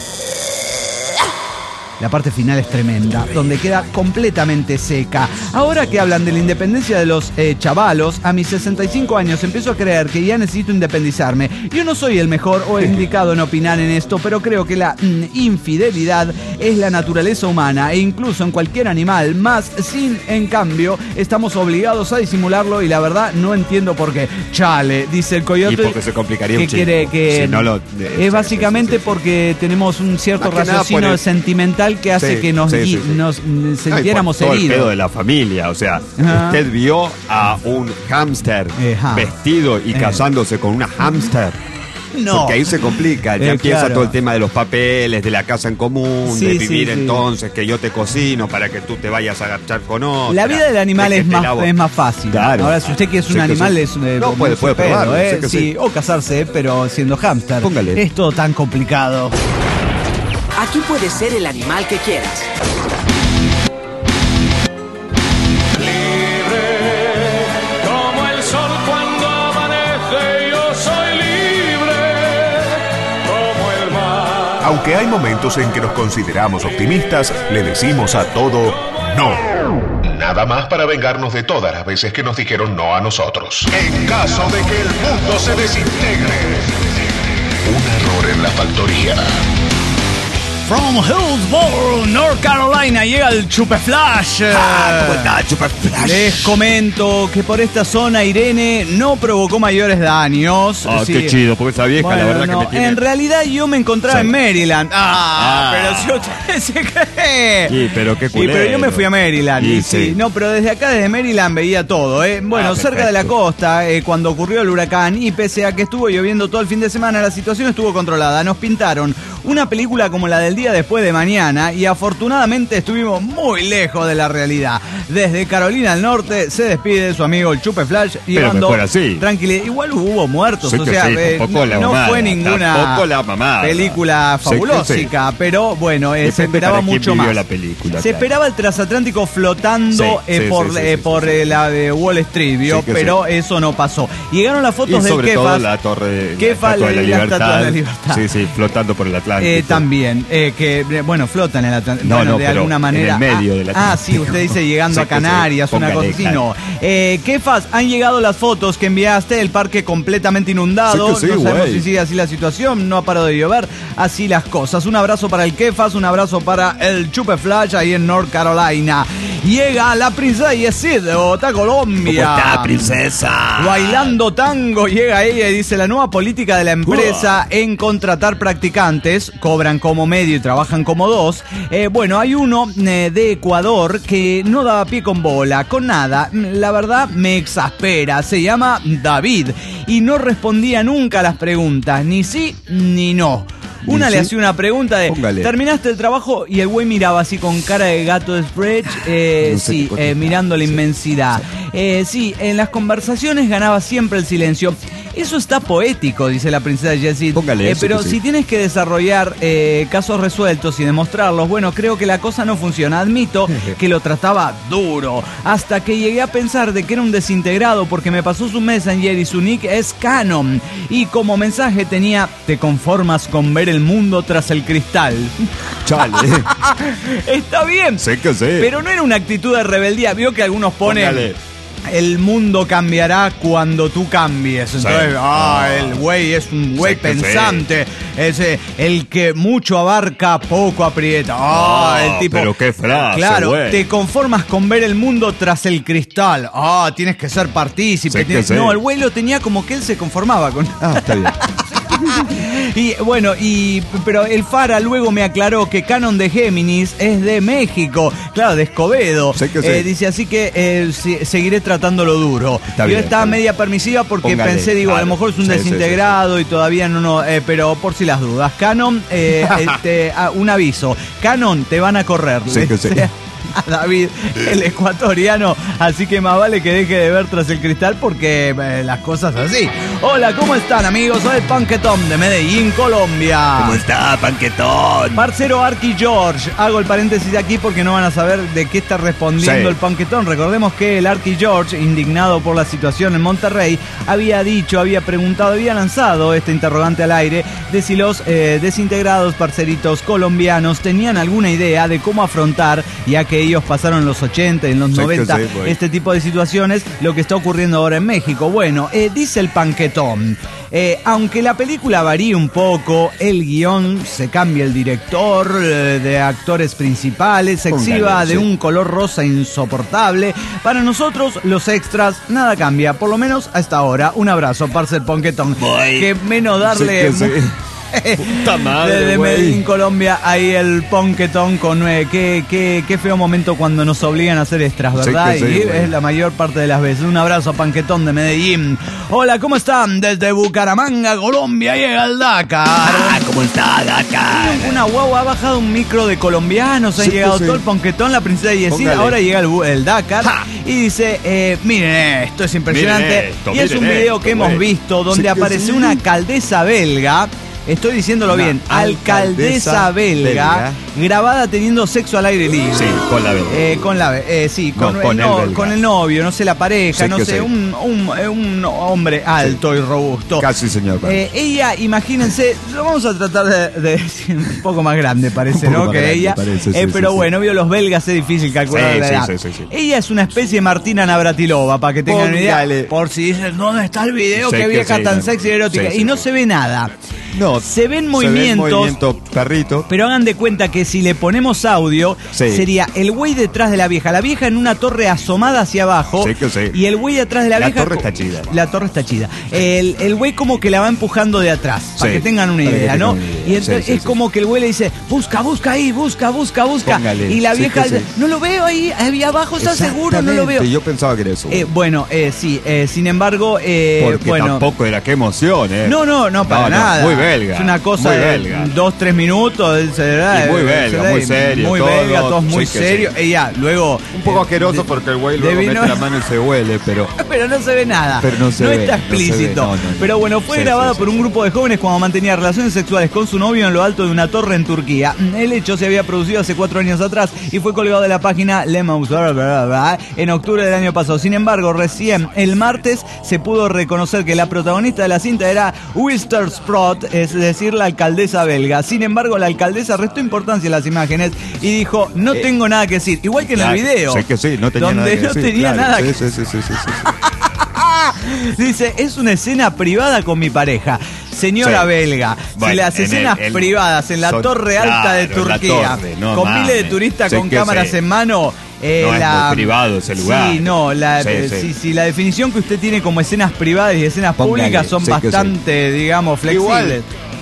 S3: La parte final es tremenda, donde queda completamente seca. Ahora que hablan de la independencia de los eh, chavalos, a mis sesenta y cinco años empiezo a creer que ya necesito independizarme. Yo no soy el mejor o el indicado en opinar en esto, pero creo que la mm, infidelidad es la naturaleza humana e incluso en cualquier animal, más sin, en cambio, estamos obligados a disimularlo y la verdad no entiendo por qué. Chale, dice el coyote.
S5: Y porque se complicaría
S3: que
S5: un chingo.
S3: quiere que
S5: Si no lo-
S3: es básicamente porque tenemos un cierto
S5: Más que nada
S3: raciocinio
S5: por el-
S3: sentimental que hace
S5: Sí,
S3: que nos,
S5: sí,
S3: gui-
S5: sí, sí.
S3: nos mm,
S5: No, y
S3: sintiéramos
S5: por todo el pedo
S3: heridos.
S5: de la familia, o sea,
S3: Ajá.
S5: usted vio a un hámster
S3: Ajá.
S5: vestido y
S3: Eh.
S5: casándose con una hámster.
S3: No.
S5: Porque ahí se complica, ya
S3: Eh,
S5: empieza
S3: claro.
S5: todo el tema de los papeles, de la casa en común,
S3: Sí,
S5: de
S3: sí,
S5: vivir
S3: sí.
S5: entonces, que yo te cocino para que tú te vayas a agachar con otra.
S3: La vida del animal
S5: de que
S3: es
S5: te
S3: más,
S5: lavo-
S3: es más fácil.
S5: Claro.
S3: Ahora, si usted quiere ser
S5: Sí
S3: un
S5: que
S3: animal,
S5: sí.
S3: es eh,
S5: No, puede-
S3: su
S5: puede
S3: pedo,
S5: probarlo,
S3: ¿eh?
S5: sí que
S3: Sí,
S5: sí.
S3: o casarse, pero siendo hámster.
S5: Póngale.
S3: Es todo tan complicado.
S6: Aquí puedes ser el animal que quieras.
S7: Como el sol cuando amanece, yo soy libre, como el mar.
S2: Aunque hay momentos en que nos consideramos optimistas, le decimos a todo no.
S1: Nada más para vengarnos de todas las veces que nos dijeron no a nosotros.
S2: En caso de que el mundo se desintegre.
S1: Un error en la factoría.
S3: From Hillsborough, North Carolina, llega el Chupe Flash.
S4: Ah, ¿cómo está, Chupa Flash?
S3: Les comento que por esta zona Irene no provocó mayores daños.
S5: Ah,
S3: Sí.
S5: qué chido, porque esa vieja,
S3: Bueno,
S5: la verdad
S3: no,
S5: que me tiene.
S3: en realidad yo me encontraba
S5: Sí.
S3: en Maryland. Ah,
S5: Ah.
S3: pero si usted se cree.
S5: Sí, pero qué
S3: Sí, pero yo me
S5: culero.
S3: fui a Maryland.
S5: Sí,
S3: y sí,
S5: sí.
S3: no, pero desde acá, desde Maryland, veía todo. ¿eh? Bueno,
S5: Ah,
S3: cerca de la
S5: perfecto.
S3: costa, eh, cuando ocurrió el huracán, y pese a que estuvo lloviendo todo el fin de semana, la situación estuvo controlada. Nos pintaron una película como la del día después de mañana, y afortunadamente estuvimos muy lejos de la realidad. Desde Carolina del Norte se despide su amigo el Chupe Flash, llevando
S5: mejor así.
S3: tranquilidad. Igual hubo muertos,
S5: Sí
S3: o
S5: que
S3: sea,
S5: sí,
S3: eh,
S5: tampoco la
S3: no
S5: mamada,
S3: fue ninguna
S5: tampoco la mamada.
S3: película
S5: Sí que sí.
S3: fabulósica, pero bueno, eh, se
S5: Depende
S3: esperaba
S5: para quién
S3: mucho
S5: vivió
S3: más.
S5: la película,
S3: se
S5: claro.
S3: esperaba el transatlántico flotando
S5: Sí,
S3: eh,
S5: sí,
S3: por,
S5: sí, sí,
S3: eh,
S5: sí,
S3: por
S5: sí,
S3: eh,
S5: sí.
S3: la de Wall Street, ¿vio?
S5: Sí que
S3: pero
S5: sí.
S3: eso no pasó. Llegaron las
S5: Y
S3: fotos del
S5: sobre todo
S3: Kefas.
S5: la torre,
S3: Kefas,
S5: la estatua de la
S3: la
S5: libertad.
S3: Estatua de la Libertad.
S5: Sí, sí, flotando por el Atlántico.
S3: Eh, también, eh, que eh, bueno, flota en el Atlántico.
S5: No,
S3: bueno,
S5: no,
S3: de
S5: pero
S3: alguna
S5: en
S3: manera.
S5: el medio
S3: ah,
S5: del
S3: Ah,
S5: Atlántico.
S3: sí, usted dice llegando
S5: Sí
S3: a
S5: que sí,
S3: Canarias, una
S5: póngale,
S3: cosa así.
S5: claro.
S3: No. Eh, Kefas, han llegado las fotos que enviaste, el parque completamente inundado.
S5: Sí que sí,
S3: no sabemos
S5: güey.
S3: si sigue así la situación, no ha parado de llover. Así las cosas. Un abrazo para el Kefas, un abrazo para el Chupe Flash ahí en North Carolina. Llega la princesa Yesid de Bogotá, Colombia.
S4: ¿Cómo está, princesa?
S3: Bailando tango llega ella y dice: la nueva política de la empresa en contratar practicantes, cobran como medio y trabajan como dos. Eh, bueno, hay uno eh, de Ecuador que no daba pie con bola, con nada. La verdad me exaspera. Se llama David y no respondía nunca a las preguntas, ni sí ni no. Una
S5: ¿Sí?
S3: le hacía una pregunta de,
S5: Póngale.
S3: ¿terminaste el trabajo? Y el güey miraba así con cara de gato de Spreech, eh,
S5: No sé
S3: sí,
S5: qué contestar.
S3: eh, mirando la
S5: Sí.
S3: inmensidad. Eh, sí, en las conversaciones ganaba siempre el silencio. Eso está poético, dice la princesa Jessie.
S5: Póngale
S3: Eh,
S5: eso,
S3: pero
S5: que sí.
S3: si tienes que desarrollar eh, casos resueltos y demostrarlos, bueno, creo que la cosa no funciona. Admito que lo trataba duro, hasta que llegué a pensar de que era un desintegrado porque me pasó su Messenger y su nick es Canon. Y como mensaje tenía, te conformas con ver el mundo tras el cristal.
S5: Chale.
S3: Está bien,
S5: Sé que sé.
S3: pero no era una actitud de rebeldía. Vio que algunos ponen...
S5: Póngale.
S3: El mundo cambiará cuando tú cambies. Entonces,
S5: Sí.
S3: ah, el güey es un güey
S5: Sí que
S3: pensante. Es eh, el que mucho abarca, poco aprieta. Ah,
S5: Ah,
S3: el tipo.
S5: pero qué frase,
S3: Claro,
S5: güey.
S3: te conformas con ver el mundo tras el cristal. Ah, tienes que ser partícipe.
S5: Sí que
S3: tienes-
S5: sí.
S3: No, el güey lo tenía como que él se conformaba con.
S5: Ah, está bien.
S3: Y bueno, y pero el Fara luego me aclaró que Canon de Géminis es de México, claro, de Escobedo.
S5: Sé que sí.
S3: Eh, dice así que eh, si- seguiré tratándolo duro.
S5: Está
S3: Yo
S5: bien,
S3: estaba
S5: está bien.
S3: media permisiva porque
S5: Póngale,
S3: pensé, digo, a lo
S5: claro.
S3: mejor es un
S5: Sí, sí,
S3: desintegrado y todavía no, no eh, pero por si las dudas. Canon, eh, este, ah, un aviso. Canon, te van a correr.
S5: Sí que sí.
S3: A David, el ecuatoriano, así que más vale que deje de ver tras el cristal porque eh, las cosas así. Hola, ¿cómo están, amigos? Soy el Panquetón de Medellín, Colombia.
S4: ¿Cómo está, Panquetón?
S3: Parcero Arky George, hago el paréntesis aquí porque no van a saber de qué está respondiendo
S5: Sí.
S3: el Panquetón. Recordemos que el Arky George, indignado por la situación en Monterrey, había dicho, había preguntado, había lanzado este interrogante al aire de si los eh, desintegrados parceritos colombianos tenían alguna idea de cómo afrontar, ya que ellos pasaron en los ochenta y en los
S5: Sí que
S3: noventa
S5: sí, güey.
S3: este tipo de situaciones, lo que está ocurriendo ahora en México. Bueno, eh, dice el Panquetón, eh, aunque la película varía un poco, el guión se cambia el director, eh, de actores principales, se
S5: Póngale,
S3: exhiba de
S5: sí.
S3: un color rosa insoportable. Para nosotros, los extras, nada cambia, por lo menos hasta ahora. Un abrazo, parce el Panquetón.
S4: Voy.
S3: Que menos darle...
S5: Sí que sí. Puta madre,
S3: Desde
S5: güey.
S3: Medellín, Colombia, ahí el Ponquetón con eh, qué, qué, qué feo momento cuando nos obligan a hacer extras, ¿verdad?
S5: Sí que sí,
S3: y
S5: güey.
S3: es la mayor parte de las veces. Un abrazo a Panquetón de Medellín. Hola, ¿cómo están? Desde Bucaramanga, Colombia, llega el Dakar.
S4: Ah, ¿cómo está, Dakar?
S3: Una guagua ha bajado un micro de colombianos, ha
S5: Sí,
S3: llegado
S5: sí.
S3: todo el Ponquetón, la princesa Yesida,
S5: Póngale.
S3: ahora llega el, bu- el Dakar y dice, eh, miren esto, es impresionante.
S5: Miren esto,
S3: y es un
S5: miren
S3: video
S5: esto,
S3: que hemos
S5: güey.
S3: visto donde
S5: Sí que
S3: aparece
S5: sí.
S3: una alcaldesa belga. Estoy diciéndolo
S5: Una
S3: bien, alcaldesa
S5: alcaldesa
S3: belga, grabada teniendo sexo al aire libre.
S5: Sí, con la B.
S3: Eh, con la eh, sí, con,
S5: No, con
S3: el
S5: el
S3: no-
S5: belga.
S3: con el novio, no sé, la pareja,
S5: Sí
S3: no
S5: que
S3: sé,
S5: sí.
S3: un, un, eh, un hombre alto y robusto.
S5: Casi, señor.
S3: Eh, ella, imagínense, lo vamos a tratar de, de decir un poco más grande, parece,
S5: Un
S3: ¿no?
S5: poco más
S3: Que
S5: grande,
S3: ella.
S5: parece,
S3: Eh,
S5: sí,
S3: pero
S5: sí,
S3: bueno, vio los belgas, es difícil calcular
S5: Sí,
S3: la
S5: sí,
S3: edad.
S5: sí, sí, sí.
S3: Ella es una especie de Martina Navratilova, para que tengan una idea.
S5: Póngale.
S3: Por si dicen, ¿dónde está el video?
S5: Sí
S3: Qué
S5: que
S3: vieja
S5: sí,
S3: tan
S5: no.
S3: sexy y erótica.
S5: Sí,
S3: y
S5: sí,
S3: no
S5: sí.
S3: se ve nada.
S5: No,
S3: Se ven
S5: Se
S3: movimientos.
S5: ve movimiento perrito.
S3: Pero hagan de cuenta que si le ponemos audio,
S5: Sí.
S3: sería el güey detrás de la vieja. La vieja en una torre asomada hacia abajo.
S5: Sí que sí.
S3: Y el güey detrás de la,
S5: La
S3: vieja.
S5: torre
S3: co-
S5: está chida.
S3: La torre está chida. El, el güey como que la va empujando de atrás. Para
S5: Sí,
S3: que tengan una
S5: para que
S3: idea,
S5: tengan
S3: ¿no?
S5: una idea.
S3: Y entonces
S5: Sí, sí,
S3: es
S5: sí.
S3: como que el güey le dice, busca, busca ahí, busca, busca, busca.
S5: Póngale.
S3: Y la
S5: Sí
S3: vieja
S5: que sí.
S3: dice, no lo veo ahí, ahí abajo, ¿estás seguro? No lo veo.
S5: Exactamente, Yo pensaba que era eso.
S3: Eh, bueno, eh, sí, eh, sin embargo, eh,
S5: Porque
S3: bueno.
S5: tampoco era, qué emoción, ¿eh?
S3: No, no, no, para
S5: No, no,
S3: nada.
S5: muy belga,
S3: Es una cosa
S5: muy
S3: de
S5: belga.
S3: dos, tres minutos. se verá,
S5: Y muy
S3: eh,
S5: belga,
S3: se verá,
S5: muy serio,
S3: Muy
S5: todo,
S3: belga, todos muy
S5: sí que
S3: serios.
S5: sí.
S3: Ella, luego.
S5: Un poco
S3: eh,
S5: asqueroso
S3: de-
S5: porque el güey
S3: de
S5: luego
S3: vino-
S5: mete la mano y se huele, pero...
S3: Pero no se ve nada.
S5: Pero no se ve,
S3: está
S5: no se ve,
S3: explícito.
S5: no, no, no.
S3: Pero bueno, fue
S5: Sí,
S3: grabada
S5: sí,
S3: por
S5: sí,
S3: un
S5: sí.
S3: grupo de jóvenes cuando mantenía relaciones sexuales con su novio en lo alto de una torre en Turquía. El hecho se había producido hace cuatro años atrás y fue colgado de la página Lemons en octubre del año pasado. Sin embargo, recién el martes se pudo reconocer que la protagonista de la cinta era Wilster Sprott, es decir, la alcaldesa belga. Sin embargo, la alcaldesa restó importancia a las imágenes y dijo, no
S5: Eh,
S3: tengo nada que decir. Igual que en
S5: Claro,
S3: el video.
S5: Sí que sí, no tenía
S3: donde
S5: nada que
S3: no
S5: decir,
S3: tenía
S5: claro.
S3: nada
S5: sí,
S3: que
S5: sí, sí, sí, sí, sí.
S3: Dice, es una escena privada con mi pareja. Señora
S5: Sí.
S3: belga,
S5: Bueno,
S3: si las
S5: en
S3: escenas
S5: el- el-
S3: privadas en la
S5: son-
S3: torre alta de
S5: claro, en la
S3: Turquía,
S5: torre, no
S3: con
S5: mames.
S3: miles de turistas
S5: Sí
S3: con
S5: que
S3: cámaras
S5: sí.
S3: en mano, eh,
S5: No es
S3: la,
S5: muy privado ese lugar.
S3: Sí, no, la,
S5: Sí,
S3: eh,
S5: sí.
S3: sí, sí, la definición que usted tiene como escenas privadas y escenas
S5: Póngale,
S3: públicas son
S5: sí que sí.
S3: bastante, digamos, flexibles.
S5: Igual,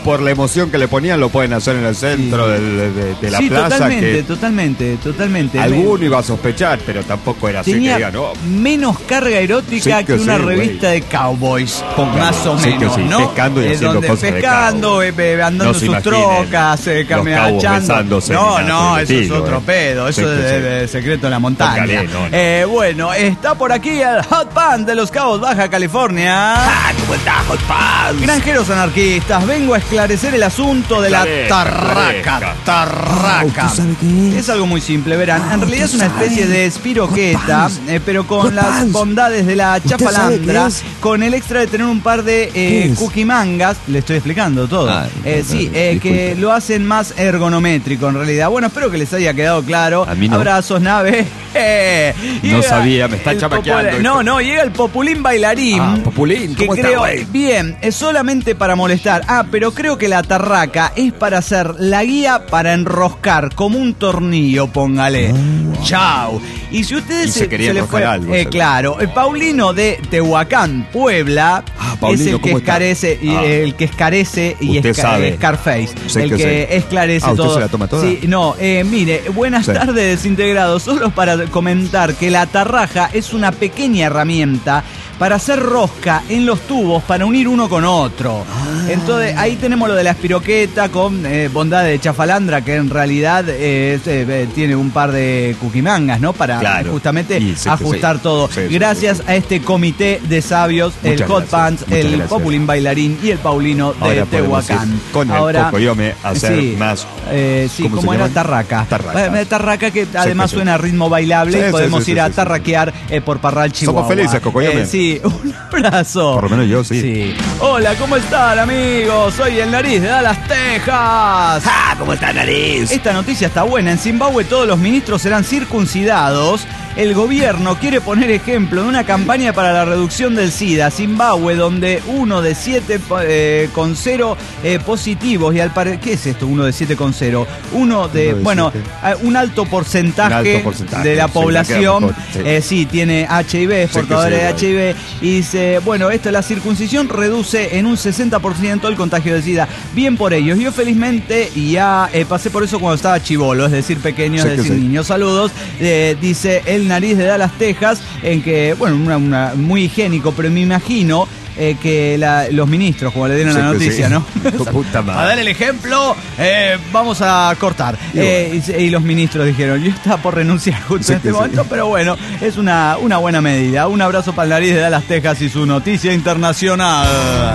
S5: por la emoción que le ponían, lo pueden hacer en el centro sí. del, de, de la
S3: sí,
S5: plaza.
S3: Totalmente,
S5: que
S3: totalmente, totalmente.
S5: Alguno iba a sospechar, pero tampoco era
S3: Tenía
S5: así que digan, no.
S3: menos carga erótica
S5: sí
S3: que, que una
S5: sí,
S3: revista
S5: güey.
S3: de cowboys,
S5: Póngalo,
S3: más o
S5: sí
S3: menos,
S5: sí,
S3: ¿no?
S5: Pescando y
S3: eh,
S5: haciendo
S3: donde
S5: cosas
S3: pescando,
S5: de
S3: eh, andando
S5: no
S3: en sus trocas, eh, caminachando. No, no, eso es otro eh. pedo, eso sí, es sí. de, de secreto en la montaña. Póngale, no, no. Eh, bueno, está por aquí el Hot Pants de Los Cabos, Baja California.
S4: Ah, ¿cómo está Hot Pants?
S3: Granjeros anarquistas, vengo a esclarecer el asunto de la tarraca. Tarraca. Oh, es algo muy simple, verán. En realidad es una especie de espiroqueta, eh, pero con las bondades de la chafalandra, con el extra de tener un par de eh, cuquimangas. Le estoy explicando todo. Ah, eh, sí, eh, que lo hacen más ergonométrico en realidad. Bueno, espero que les haya quedado claro.
S5: A mí no.
S3: Abrazos, nave. Eh,
S5: no sabía, me está chamaqueando.
S3: No, no, llega el Populín Bailarín.
S5: Ah, Populín,
S3: que
S5: ¿cómo
S3: creo,
S5: está,
S3: bien, es solamente para molestar. Ah, pero creo que la tarraca es para hacer la guía para enroscar como un tornillo, póngale. Oh. Chau. Y si ustedes
S5: y se,
S3: se,
S5: quería
S3: se le fue,
S5: algo,
S3: eh, claro, el Paulino de Tehuacán, Puebla,
S5: ah, Paulino,
S3: es el que escarece, y ah. el que escarece y esca Scarface,
S5: sé
S3: el que,
S5: que
S3: esclarece
S5: ah,
S3: todo.
S5: ¿usted se la toma toda?
S3: Sí, no, eh, mire, buenas sí. tardes, desintegrados. Solo para comentar que la tarraja es una pequeña herramienta para hacer rosca en los tubos para unir uno con otro. Ah. Entonces ahí tenemos lo de la espiroqueta con eh, bondad de chafalandra, que en realidad eh, eh, tiene un par de cuquimangas, ¿no? Para claro. justamente sí, ajustar sí. todo. Sí, gracias sí, sí. a este comité de sabios, muchas el Hot Pants, el gracias. Populín Bailarín y el Paulino de Ahora Tehuacán.
S5: Con
S3: Ahora,
S5: el Cocoyome hacer
S3: sí,
S5: más.
S3: Eh, sí, ¿cómo, ¿cómo era? Tarraca. Tarraca. Tarraca que además sí, suena a ritmo bailable sí, y podemos sí, ir sí, a sí, tarraquear eh, por Parral, Chihuahua.
S5: Somos felices, Cocoyome.
S3: Eh, sí, un abrazo.
S5: Por lo menos yo, sí.
S3: sí. Hola, ¿cómo están, amigos? Soy el Nariz de Dallas, Texas.
S4: ¡Ah! ¿Cómo está, Nariz?
S3: Esta noticia está buena. En Zimbabue todos los ministros serán circuncidados. El gobierno quiere poner ejemplo de una campaña para la reducción del SIDA. Zimbabue, donde uno de siete eh, con cero eh, positivos y al parecer... ¿Qué es esto? Uno de siete con cero. Uno de... Uno de bueno, siete. un alto porcentaje, un alto porcentaje de la población. Sí, sí. Eh, sí, tiene H I V, es portador sí, de H I V. Y dice, bueno, esto, la circuncisión reduce en un sesenta por ciento el contagio de SIDA. Bien por ellos. Yo felizmente ya eh, pasé por eso cuando estaba chibolo, es decir, pequeño, sí, es decir, sí. niño. Saludos. Eh, dice el Nariz de Dallas, Texas, en que, bueno, una, una, muy higiénico, pero me imagino eh, que la, los ministros, como le dieron sí, la noticia, sí. ¿no?
S5: Puta madre.
S3: A dar el ejemplo, eh, vamos a cortar. Y, eh, bueno. y, y los ministros dijeron, yo estaba por renunciar justo sí, en este sí. momento, pero bueno, es una, una buena medida. Un abrazo para el Nariz de Dallas, Texas y su noticia internacional.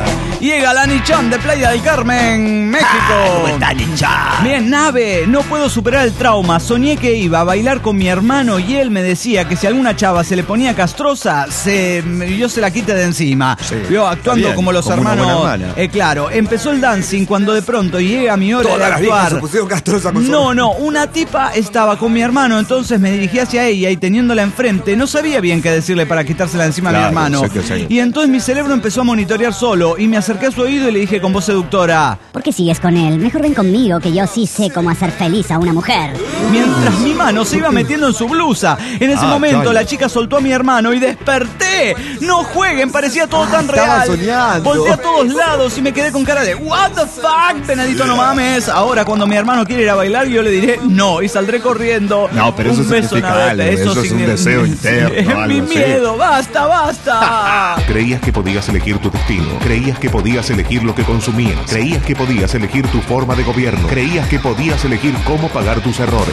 S3: Llega la Nichan de Playa del Carmen, México.
S4: Ah, ¿cómo está, Nichan?
S3: Bien, nave, no puedo superar el trauma. Soñé que iba a bailar con mi hermano y él me decía que si alguna chava se le ponía castrosa, se, yo se la quite de encima. Sí, yo actuando bien, como los como hermanos. Eh, claro, empezó el dancing cuando de pronto llega mi hora
S5: Todas
S3: de actuar.
S5: Las se pusieron castrosa con
S3: no, no, una tipa estaba con mi hermano, entonces me dirigí hacia ella y teniéndola enfrente, no sabía bien qué decirle para quitársela de encima claro, a mi hermano. Sé que sé. Y entonces mi cerebro empezó a monitorear solo y me acerqué a su oído y le dije con voz seductora:
S8: ¿por qué sigues con él? Mejor ven conmigo, que yo sí sé cómo hacer feliz a una mujer.
S3: Mientras mi mano se iba metiendo en su blusa. En ese ah, momento claro. la chica soltó a mi hermano y desperté. No jueguen, parecía todo ah, tan real.
S5: Soñando.
S3: Volteé a todos lados y me quedé con cara de what the fuck, Benedito, no mames. Ahora cuando mi hermano quiere ir a bailar, yo le diré no y saldré corriendo.
S5: No, pero eso
S3: un beso,
S5: significa algo. Eso, eso es un deseo interno.
S3: Es mi miedo, así. basta, basta.
S1: Creías que podías elegir tu destino. Creías que podías elegir lo que consumías. Creías que podías elegir tu forma de gobierno. Creías que podías elegir cómo pagar tus errores.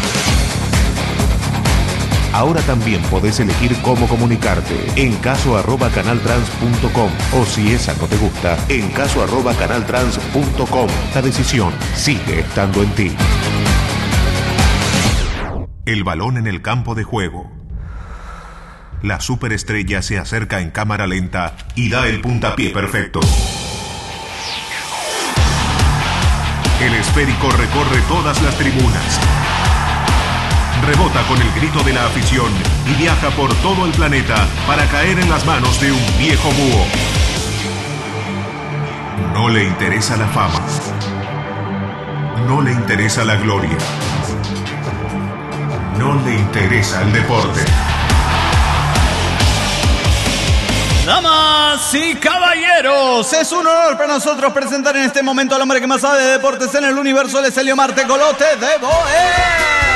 S1: Ahora también podés elegir cómo comunicarte. En caso arroba canaltrans punto com. O si esa no te gusta, en caso arroba canaltrans punto com. La decisión sigue estando en ti. El balón en el campo de juego. La superestrella se acerca en cámara lenta y da el puntapié perfecto. El esférico recorre todas las tribunas. Rebota con el grito de la afición y viaja por todo el planeta para caer en las manos de un viejo búho. No le interesa la fama. No le interesa la gloria. No le interesa el deporte.
S3: Damas y caballeros, es un honor para nosotros presentar en este momento al hombre que más sabe de deportes en el universo. Él es Eliomar Tecolote de Boe.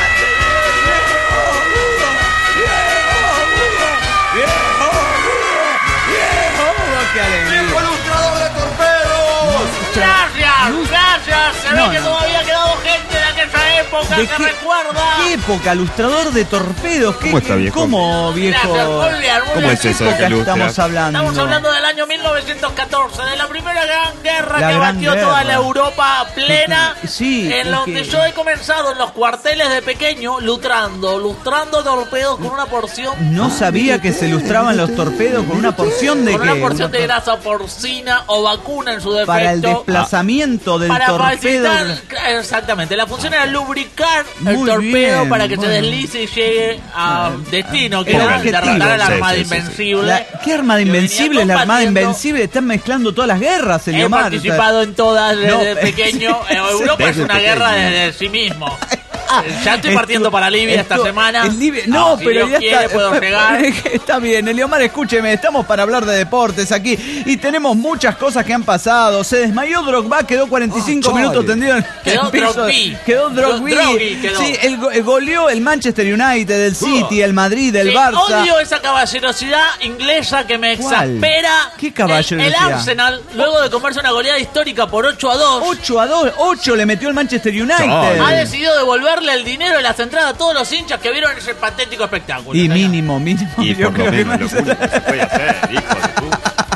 S3: ¡Qué alegría!
S4: ¡Viejo ilustrador de torpedos!
S9: Gracias, gracias. Se
S3: No,
S9: ve que
S3: no.
S9: todavía ha quedado gente de aquella época
S3: ¿De
S9: que
S3: qué-
S9: recuerda.
S3: ¿Qué época? Lustrador de torpedos. ¿Qué,
S5: ¿Cómo está, viejo?
S3: ¿Cómo, viejo?
S9: Gracias, muy bien, muy
S5: ¿Cómo
S9: bien.
S5: es eso de
S3: ¿Qué
S5: que
S3: época
S5: ilustra?
S3: estamos hablando?
S9: Estamos hablando del año mil novecientos catorce, de la primera gran guerra
S3: La
S9: que
S3: gran
S9: batió
S3: guerra.
S9: toda la Europa plena.
S3: Que- que- sí,
S9: en
S3: y
S9: donde
S3: que-
S9: yo he comenzado en los cuarteles de pequeño lustrando, lustrando torpedos con una porción.
S3: No sabía que se ilustraban los torpedos con una porción de
S9: Con
S3: qué?
S9: una porción
S3: Una
S9: de
S3: por-
S9: grasa porcina o vacuna en su defecto.
S3: para el desplazamiento del
S9: Para
S3: torpedo.
S9: facilitar, exactamente, la función era lubricar el
S3: Muy
S9: torpedo
S3: bien,
S9: para que
S3: bueno.
S9: se deslice y llegue a destino, que
S3: El
S9: era
S3: objetivo.
S9: derrotar a la
S5: Sí,
S9: Armada
S5: sí, sí, sí.
S9: Invencible.
S3: La- ¿Qué Armada
S9: que venía
S3: Invencible? La Armada
S9: combatiendo.
S3: Invencible. Están mezclando todas las guerras,
S9: He
S3: Eliomar.
S9: participado en todas desde
S3: No,
S9: pequeño. Eh, Europa es
S5: desde
S9: una
S5: pequeño.
S9: guerra desde sí mismo.
S3: Ah,
S9: Ya estoy partiendo
S3: estu-
S9: para Libia esta
S3: estu-
S9: semana.
S3: en Libia- No,
S9: Ah, si
S3: pero
S9: Dios
S3: ya
S9: quiere,
S3: está.
S9: puedo llegar.
S3: Está bien, Eliomar, escúcheme, estamos para hablar de deportes aquí y tenemos muchas cosas que han pasado. Se desmayó Drogba, quedó cuarenta y cinco
S5: Oh,
S3: minutos
S5: chale.
S3: tendido en
S9: Quedó
S3: el piso.
S9: Drogbi.
S3: Quedó Drogbi.
S9: Drogbi quedó.
S3: Sí, el, go- el goleó el Manchester United, el City, el Madrid, el
S9: Sí,
S3: Barça.
S9: odio esa caballerosidad inglesa que me
S3: ¿Cuál?
S9: exaspera.
S3: ¿Qué caballerosidad?
S9: El, el Arsenal, luego de comerse una goleada histórica por ocho a dos,
S3: ocho a dos, ocho le metió el Manchester United.
S5: Chale.
S9: ha decidido devolverle el dinero y las entradas a todos los hinchas que vieron ese patético espectáculo.
S3: Y
S9: señor.
S3: mínimo, mínimo.
S5: Y
S3: yo
S5: por lo
S3: creo que
S5: menos,
S3: más-
S5: lo único que se puede hacer, hijo de puta.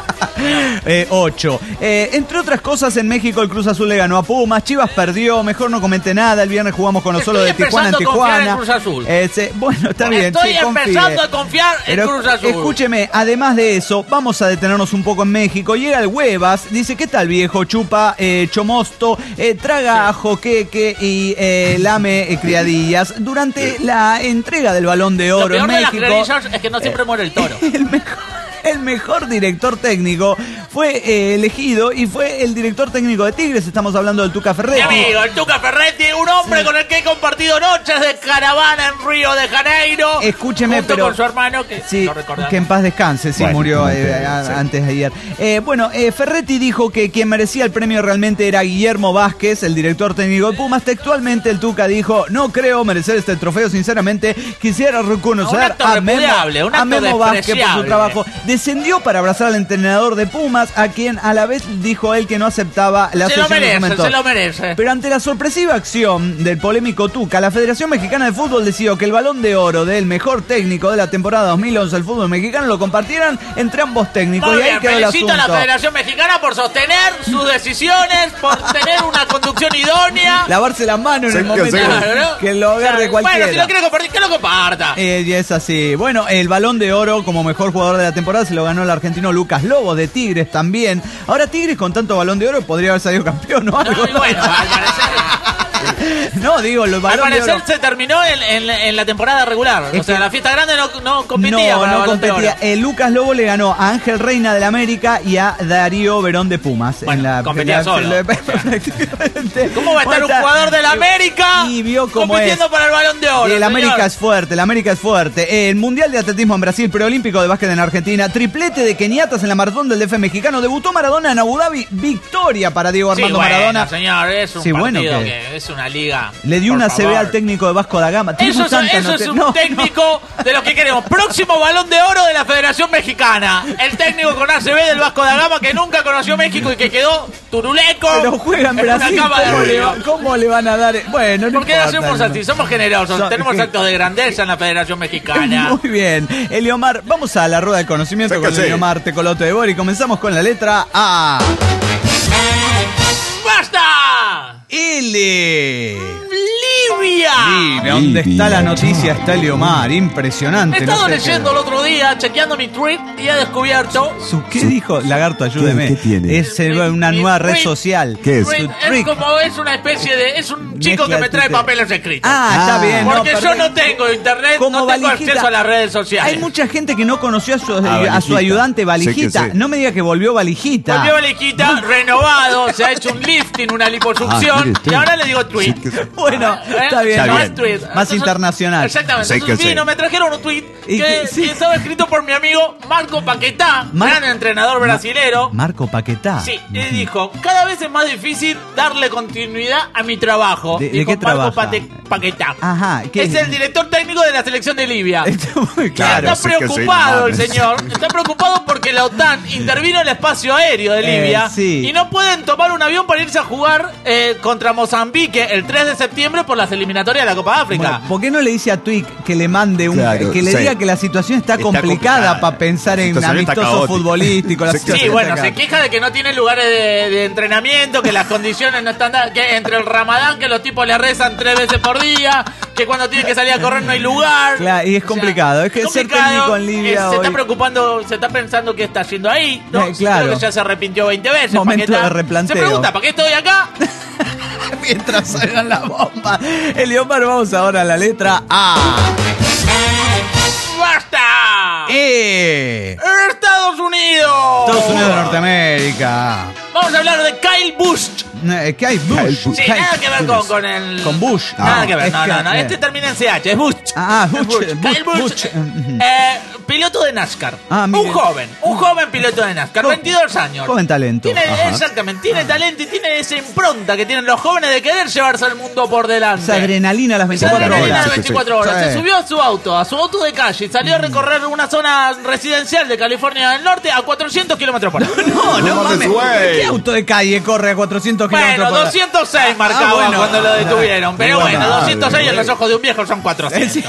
S3: Eh, ocho. Eh, entre otras cosas, en México el Cruz Azul le ganó a Pumas, Chivas perdió, mejor no comenté nada, el viernes jugamos con los
S9: Estoy
S3: solos de Tijuana en
S9: empezando a confiar
S3: Tijuana.
S9: en Cruz Azul.
S3: Eh, se- bueno, está bien.
S9: Estoy
S3: sí, confíe.
S9: empezando a confiar en
S3: Pero
S9: Cruz Azul.
S3: escúcheme, además de eso, vamos a detenernos un poco en México. Llega el Huevas, dice, ¿qué tal viejo? Chupa eh, chomosto, eh, traga ajo, queque y eh, lame eh, criadillas. Durante la entrega del Balón de
S9: Lo
S3: Oro
S9: peor
S3: en
S9: de las
S3: México...
S9: credillas es que no siempre muere el toro.
S3: El mejor, el mejor director técnico fue eh, elegido y fue el director técnico de Tigres. Estamos hablando del Tuca
S9: Mi
S3: Ferretti.
S9: amigo, el Tuca Ferretti, un hombre con el que he compartido noches de caravana en Río de Janeiro.
S3: Escúcheme,
S9: junto
S3: pero-
S9: con su hermano, que
S3: Sí,
S9: lo recordamos.
S3: que en paz descanse, sí,
S5: Bueno,
S3: murió
S5: como
S3: eh,
S5: que,
S3: a-
S5: sí.
S3: antes de ayer. Eh, bueno, eh, Ferretti dijo que quien merecía el premio realmente era Guillermo Vázquez, el director técnico de Pumas. Textualmente el Tuca dijo, no creo merecer este trofeo, sinceramente quisiera reconocer
S9: Un acto
S3: a Memo,
S9: repudiable, un
S3: a
S9: acto
S3: Memo Vázquez por su
S9: despreciable.
S3: trabajo. Descendió para abrazar al entrenador de Pumas, a quien a la vez dijo él que no aceptaba la
S9: Se lo
S3: asociación de
S9: merece,
S3: Fomentor.
S9: se lo merece.
S3: Pero ante la sorpresiva acción del polémico Tuca, la Federación Mexicana de Fútbol decidió que el Balón de Oro del mejor técnico de la temporada dos mil once del fútbol mexicano lo compartieran entre ambos técnicos.
S9: Muy
S3: y ahí
S9: bien,
S3: quedó el
S9: felicito a la
S3: asunto.
S9: Federación Mexicana por sostener sus decisiones, por tener una conducción idónea.
S3: Lavarse las manos en
S5: Sí,
S3: el momento
S5: sí.
S9: Claro.
S3: que lo agarre
S9: O sea,
S3: cualquiera.
S9: Bueno, si lo quiere compartir, que lo comparta.
S3: Eh, y es así. Bueno, el Balón de Oro como mejor jugador de la temporada se lo ganó el argentino Lucas Lobo de Tigres también. Ahora Tigres con tanto Balón de Oro podría haber salido campeón o algo.
S9: No, y bueno, al parecer,
S3: No, digo, el
S9: al
S3: Balón de
S9: parecer
S3: Oro.
S9: se terminó en, en- en la temporada regular.
S3: Es
S9: O sea,
S3: que-
S9: la fiesta grande no, no competía
S3: No,
S9: para el
S3: no
S9: Balón de
S3: competía.
S9: Oro.
S3: Eh, Lucas Lobo le ganó a Ángel Reina del América y a Darío Verón de Pumas.
S9: Bueno,
S3: en la,
S9: competía
S3: en la-
S9: solo.
S3: en la- prácticamente.
S9: ¿Cómo va a estar un
S3: Bueno,
S9: jugador del América
S3: y vio cómo
S9: compitiendo
S3: es.
S9: para el Balón de Oro?
S3: Y el
S9: señor?
S3: América es fuerte, el América es fuerte. El Mundial de Atletismo en Brasil, preolímpico de básquet en Argentina, triplete de keniatas en la maratón del D F mexicano, debutó Maradona en Abu Dhabi, victoria para Diego
S9: Sí,
S3: Armando
S9: bueno,
S3: Maradona.
S9: señor, es un
S3: Sí, bueno,
S9: partido
S3: que-
S9: que es una liga.
S3: Le dio
S9: por
S3: una C B
S9: favor.
S3: al técnico de Vasco da Gama. Tribu
S9: Eso, es,
S3: Santa,
S9: eso
S3: no
S9: es
S3: te-
S9: un
S3: no,
S9: técnico de los que queremos. Próximo Balón de Oro de la Federación Mexicana. El técnico con A C B del Vasco da Gama que nunca conoció México y que quedó turuleco.
S3: no. Pero juega en
S9: en una
S3: Brasil,
S9: cama de
S3: ¿cómo le,
S9: río.
S3: va- ¿cómo le van a dar? Bueno, no
S9: ¿Por qué
S3: importa,
S9: hacemos
S3: no.
S9: así? Somos generosos.
S3: So-
S9: Tenemos
S3: ¿qué?
S9: actos de grandeza en la Federación Mexicana.
S3: Muy bien. Eliomar, vamos a la rueda de conocimiento con
S5: Sácase.
S3: Eliomar Tecolote de Bori. Comenzamos con la letra A.
S9: ¡Basta!
S3: L.
S9: ¡Libia!
S3: Libia, ¿dónde está la noticia? Está Eliomar, impresionante.
S9: He estado
S3: no sé
S9: leyendo el otro día, chequeando mi tweet y he descubierto.
S3: qué- Su- ¿Qué dijo? Lagarto, ayúdeme.
S5: ¿Qué- qué tiene?
S3: Es eh,
S9: Mi-
S3: una
S9: mi
S3: nueva red
S9: tweet-
S3: social.
S5: ¿Qué es?
S9: Tweet
S3: Su
S9: es
S3: trick.
S9: como es una especie de. Es un chico
S3: Mezcla
S9: que me trae
S3: Twitter.
S9: papeles escritos.
S3: Ah, está
S5: Ah.
S3: bien. no,
S9: Porque yo
S3: perfecto.
S9: no tengo internet,
S3: Como
S9: no tengo
S3: Valijita.
S9: acceso a las redes sociales.
S3: Hay mucha gente que no conoció a su, a su
S5: Valijita.
S3: ayudante Valijita.
S5: Sí que sí.
S3: No me diga que volvió Valijita.
S9: Volvió Valijita, renovado, se ha hecho un lifting, una
S5: Ah,
S9: liposucción
S5: mire usted.
S9: y ahora le digo tweet.
S5: Sí que sí.
S3: Bueno,
S9: ¿Eh?
S3: Está bien,
S5: Está
S3: más,
S5: bien.
S9: tweet.
S3: más
S9: Entonces,
S3: internacional.
S9: Exactamente.
S5: Sí,
S9: Entonces
S5: que
S9: vino,
S5: sí.
S9: me trajeron un tweet
S3: Y
S9: que,
S3: que- sí.
S9: que estaba escrito por mi amigo Marco Paquetá,
S3: Mar-
S9: gran entrenador brasilero.
S3: Marco Paquetá.
S9: Sí, y dijo, cada vez es más difícil darle continuidad a mi trabajo.
S3: ¿De- de
S9: dijo
S3: qué
S9: Marco
S3: trabaja?
S9: Pate- Paquetá.
S3: Ajá, ¿qué
S9: Es el director técnico de la selección de Libia.
S3: Está muy claro.
S9: Está
S5: sí que sí,
S9: preocupado
S5: no
S9: el
S5: mames.
S9: señor, está preocupado porque la OTAN intervino en el espacio aéreo de Libia
S3: Eh, sí.
S9: y no pueden tomar un avión para irse a jugar eh, contra Mozambique el tres de septiembre por las eliminatorias de la Copa África.
S3: Bueno, ¿por qué no le dice a Twig que le mande un
S5: Claro,
S3: que le
S5: sí.
S3: diga que la situación está,
S5: Está
S3: complicada,
S5: complicada.
S3: para pensar
S5: La
S3: en
S5: situación está
S3: amistoso
S5: caótica.
S3: futbolístico? La
S5: Sí,
S3: situación
S9: Sí,
S3: está
S9: bueno, se
S3: caótica.
S9: queja de que no tiene lugares de, de entrenamiento, que las condiciones no están dadas, que entre el Ramadán que los tipos le rezan tres veces por día, que cuando tienen que salir a correr no hay lugar.
S3: Claro, y es
S9: O sea,
S3: complicado. Es que ser
S9: complicado,
S3: técnico en Libia
S9: eh, se
S3: hoy-
S9: está preocupando, se está pensando que está haciendo ahí. ¿no?
S3: Eh, claro.
S9: Creo que ya se arrepintió veinte veces.
S3: Momento
S9: Paquetá.
S3: de replanteo.
S9: Se pregunta, ¿para qué estoy acá?
S3: Mientras suenan las bombas. Eliomar, vamos ahora a la letra A.
S9: ¡Basta!
S3: E.
S9: Estados Unidos.
S3: Estados Unidos de Norteamérica.
S9: Vamos a hablar de Kyle Busch.
S3: Eh, ¿Qué hay? Bush.
S5: Kyle Busch.
S9: Sí,
S3: Kyle-
S9: nada que ver con, con el...
S3: Con Bush.
S9: Nada
S3: Ah,
S9: que ver,
S3: es
S9: no,
S3: que-
S9: no, no.
S3: eh.
S9: Este termina en C H, es Busch.
S3: Ah,
S9: Es
S3: Busch,
S9: Kyle
S3: Busch,
S9: Busch,
S3: Busch.
S9: eh, piloto de NASCAR.
S3: Ah,
S9: un
S3: mire.
S9: joven, un joven piloto de NASCAR,
S3: Jo-
S9: veintidós años.
S3: joven talento.
S9: Tiene,
S3: Ajá.
S9: exactamente, tiene talento y tiene esa impronta que tienen los jóvenes de querer llevarse al mundo por delante.
S3: Esa adrenalina a las
S9: Esa
S3: veinticuatro
S9: adrenalina
S3: horas.
S9: de veinticuatro horas.
S3: Sí.
S9: Se subió a su auto, a su auto de calle, y salió a recorrer una zona residencial de California del Norte a cuatrocientos kilómetros por hora.
S3: No, no
S5: No
S3: mames.
S5: mames, güey.
S3: ¿Qué auto de calle corre a cuatrocientos kilómetros
S9: Bueno,
S3: por hora?
S9: doscientos seis marcaban
S3: Ah, bueno.
S9: cuando lo detuvieron. Pero
S3: Bueno,
S9: bueno, doscientos seis en
S5: bueno.
S9: los ojos de un viejo son
S3: Eh,
S9: cuatrocientos.
S3: sí.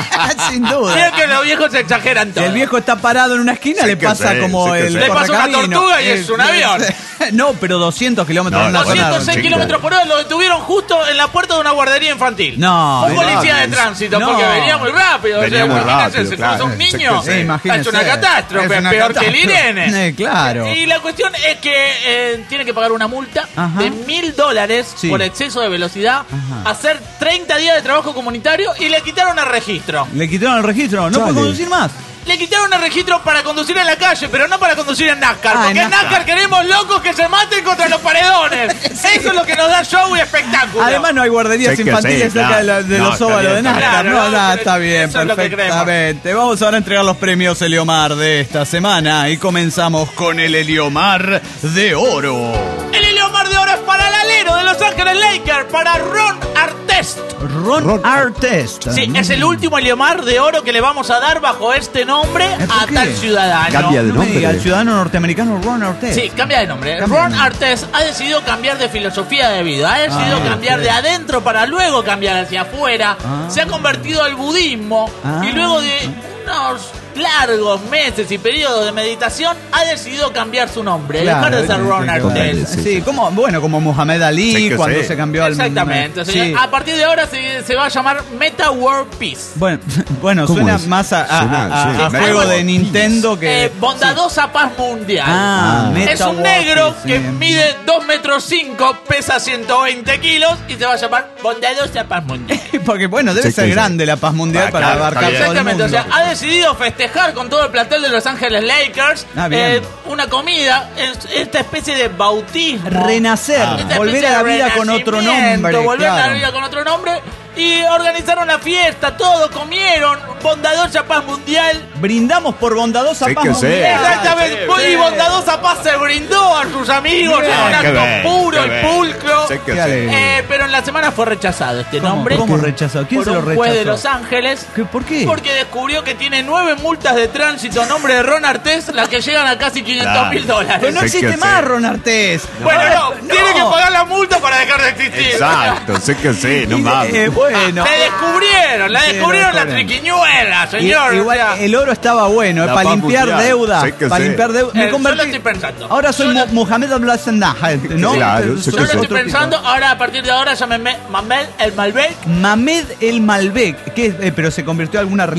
S3: Sin duda.
S9: Creo que los viejos se exageran todo.
S3: El viejo está parado en una esquina,
S5: Sí
S3: le
S5: que
S3: pasa
S5: sí,
S3: como
S5: sí que
S3: el
S5: sí.
S9: Le pasa una
S3: correcamino.
S9: tortuga y
S3: Eh,
S9: es un avión.
S3: No, pero doscientos kilómetros
S5: No,
S3: en una zona.
S9: doscientos seis
S5: Sí,
S9: kilómetros por hora lo detuvieron justo en la puerta de una guardería infantil.
S3: No,
S9: Un
S3: no,
S9: policía de
S5: no.
S9: tránsito,
S3: No.
S9: porque venía muy rápido.
S5: Venía
S9: o sea,
S5: muy
S9: imagínense,
S5: rápido,
S9: se
S5: claro.
S9: cruza un
S5: Sí,
S9: niño.
S5: sí,
S3: Sí, imagínese.
S9: Es una catástrofe,
S3: Es una
S9: peor que el
S3: catástrofe.
S9: Irene.
S3: Eh, claro.
S9: Y la cuestión es que eh, tiene que pagar una multa
S3: Ajá.
S9: de mil dólares
S3: Sí.
S9: por exceso de velocidad,
S3: Ajá.
S9: hacer treinta días de trabajo comunitario y le quitaron el registro.
S3: Le quitaron el registro, no
S5: Chale.
S3: puede conducir más.
S9: Le quitaron el registro para conducir en la calle, pero no para conducir en NASCAR.
S3: Ah,
S9: porque
S3: en
S9: en NASCAR.
S3: NASCAR
S9: queremos locos que se maten contra los paredones. Eso es lo que nos da show y espectáculo.
S3: Además no hay guarderías
S5: Sí que
S3: infantiles
S5: sí,
S3: cerca
S5: claro.
S3: de, la- de
S5: No,
S3: los
S5: está
S3: óvalos
S5: bien,
S3: de
S5: está
S3: NASCAR.
S9: bien.
S3: No,
S9: Claro,
S3: no,
S9: no,
S3: está bien,
S9: eso es lo que
S3: perfectamente. Vamos ahora a entregar los premios Eliomar de esta semana y comenzamos con el Eliomar de Oro.
S9: El Eliomar de Oro es para el alero de Los Ángeles Lakers, para Ron Artest.
S3: Ron,
S5: Ron-
S3: Artest.
S9: Sí, es el último Eliomar de Oro que le vamos a dar bajo este nombre
S3: ¿Eh, por
S9: a
S3: qué?
S9: tal ciudadano.
S5: Cambia de
S3: No me
S5: nombre.
S3: diga, el ciudadano norteamericano Ron Artest.
S9: Sí, cambia de nombre.
S3: Cambia de
S9: Ron
S3: nombre.
S9: Artest ha decidido cambiar de filosofía de vida, ha decidido
S3: Ah,
S9: cambiar
S3: ok.
S9: de adentro para luego cambiar hacia afuera.
S3: Ah.
S9: Se ha convertido al budismo
S3: Ah.
S9: y luego de unos largos meses y periodos de meditación ha decidido cambiar su nombre, dejar de ser Ron
S5: tiene que cambiar.
S9: Artest.
S3: Sí,
S5: Sí,
S3: como, bueno, como Muhammad Ali
S5: Sí que
S3: cuando
S5: sí.
S3: se cambió al
S9: Exactamente. o sea,
S3: Sí.
S9: A partir de ahora se, se va a llamar Meta World Peace.
S3: Bueno, bueno
S5: ¿Cómo
S3: suena
S5: es?
S3: más a, a-
S5: Suena,
S3: a-
S5: sí.
S3: a
S5: Meta
S3: juego de
S5: World
S3: Nintendo que...
S9: Eh, bondadosa paz mundial.
S3: Ah,
S5: Ah.
S3: Meta
S9: Es un
S3: World
S9: negro
S3: Peace,
S9: que
S3: sí.
S9: mide dos metros cinco, pesa ciento veinte kilos y se va a llamar Bondadosa Paz Mundial.
S3: Porque bueno, debe
S5: Sí,
S3: ser
S5: que sí.
S3: grande la paz mundial
S5: Ah,
S3: para
S5: claro,
S3: abarcar
S5: está bien.
S3: todo el
S9: Exactamente,
S3: mundo.
S9: o sea, ha decidido festejar con todo el plantel de Los Ángeles Lakers
S3: Ah, bien.
S9: eh, una comida, es- esta especie de bautismo.
S3: Renacer,
S9: Esta
S3: volver
S9: especie
S3: a la
S9: de
S3: vida con otro
S9: renacimiento,
S3: nombre.
S9: Volver a la
S3: claro.
S9: vida con otro nombre. Y organizaron la fiesta, todo, comieron, bondadosa paz mundial.
S3: Brindamos por bondadosa
S5: Sí
S3: paz
S5: que sí.
S3: mundial.
S9: Exactamente,
S5: sí,
S9: y bondadosa paz se brindó a sus amigos en un
S5: Qué
S9: acto
S5: bien,
S9: puro
S5: qué
S9: y
S5: bien.
S9: pulcro.
S5: Sí que
S3: Qué
S5: sí.
S3: alegría.
S9: Eh, pero en la semana fue rechazado este
S3: ¿Cómo?
S9: nombre.
S3: ¿Cómo rechazado? ¿Quién
S9: por
S3: se lo
S9: un
S3: rechazó?
S9: juez de Los Ángeles.
S3: ¿Qué- ¿Por qué?
S9: Porque descubrió que tiene nueve multas de tránsito a nombre de Ron Artest, las que llegan a casi quinientos mil dólares.
S3: Pero no
S5: Sí
S3: existe
S5: que
S3: más
S5: sí.
S3: Ron Artés.
S9: Bueno, no,
S3: Ahora-
S9: tiene que pagar la multa para dejar de existir.
S5: Exacto, sé que sí, no
S3: Y,
S5: mames.
S3: eh, bueno.
S9: Le descubrieron, le
S3: Sí,
S9: descubrieron
S3: lo
S9: la
S3: descubrieron.
S9: triquiñuela,
S3: I-
S9: señor.
S3: igual
S9: o sea,
S3: el oro estaba bueno,
S5: La
S3: para
S5: paz
S3: limpiar
S5: mundial.
S3: deuda.
S5: Sí que
S3: Para
S5: sí.
S3: limpiar deuda.
S9: eh,
S3: Me
S9: yo
S3: convertí.
S9: lo estoy pensando.
S3: Ahora soy
S9: Yo lo-
S3: Mu- Muhammad Abdullah, ¿no?
S5: Claro,
S3: Soy
S5: sí
S9: Yo
S5: que
S9: lo
S5: sí.
S9: estoy
S3: otro
S9: pensando,
S3: tipo.
S9: ahora a partir de ahora llámeme Mamel el Malbec.
S3: Mamed el Malbec, que, eh, pero se convirtió en alguna religión.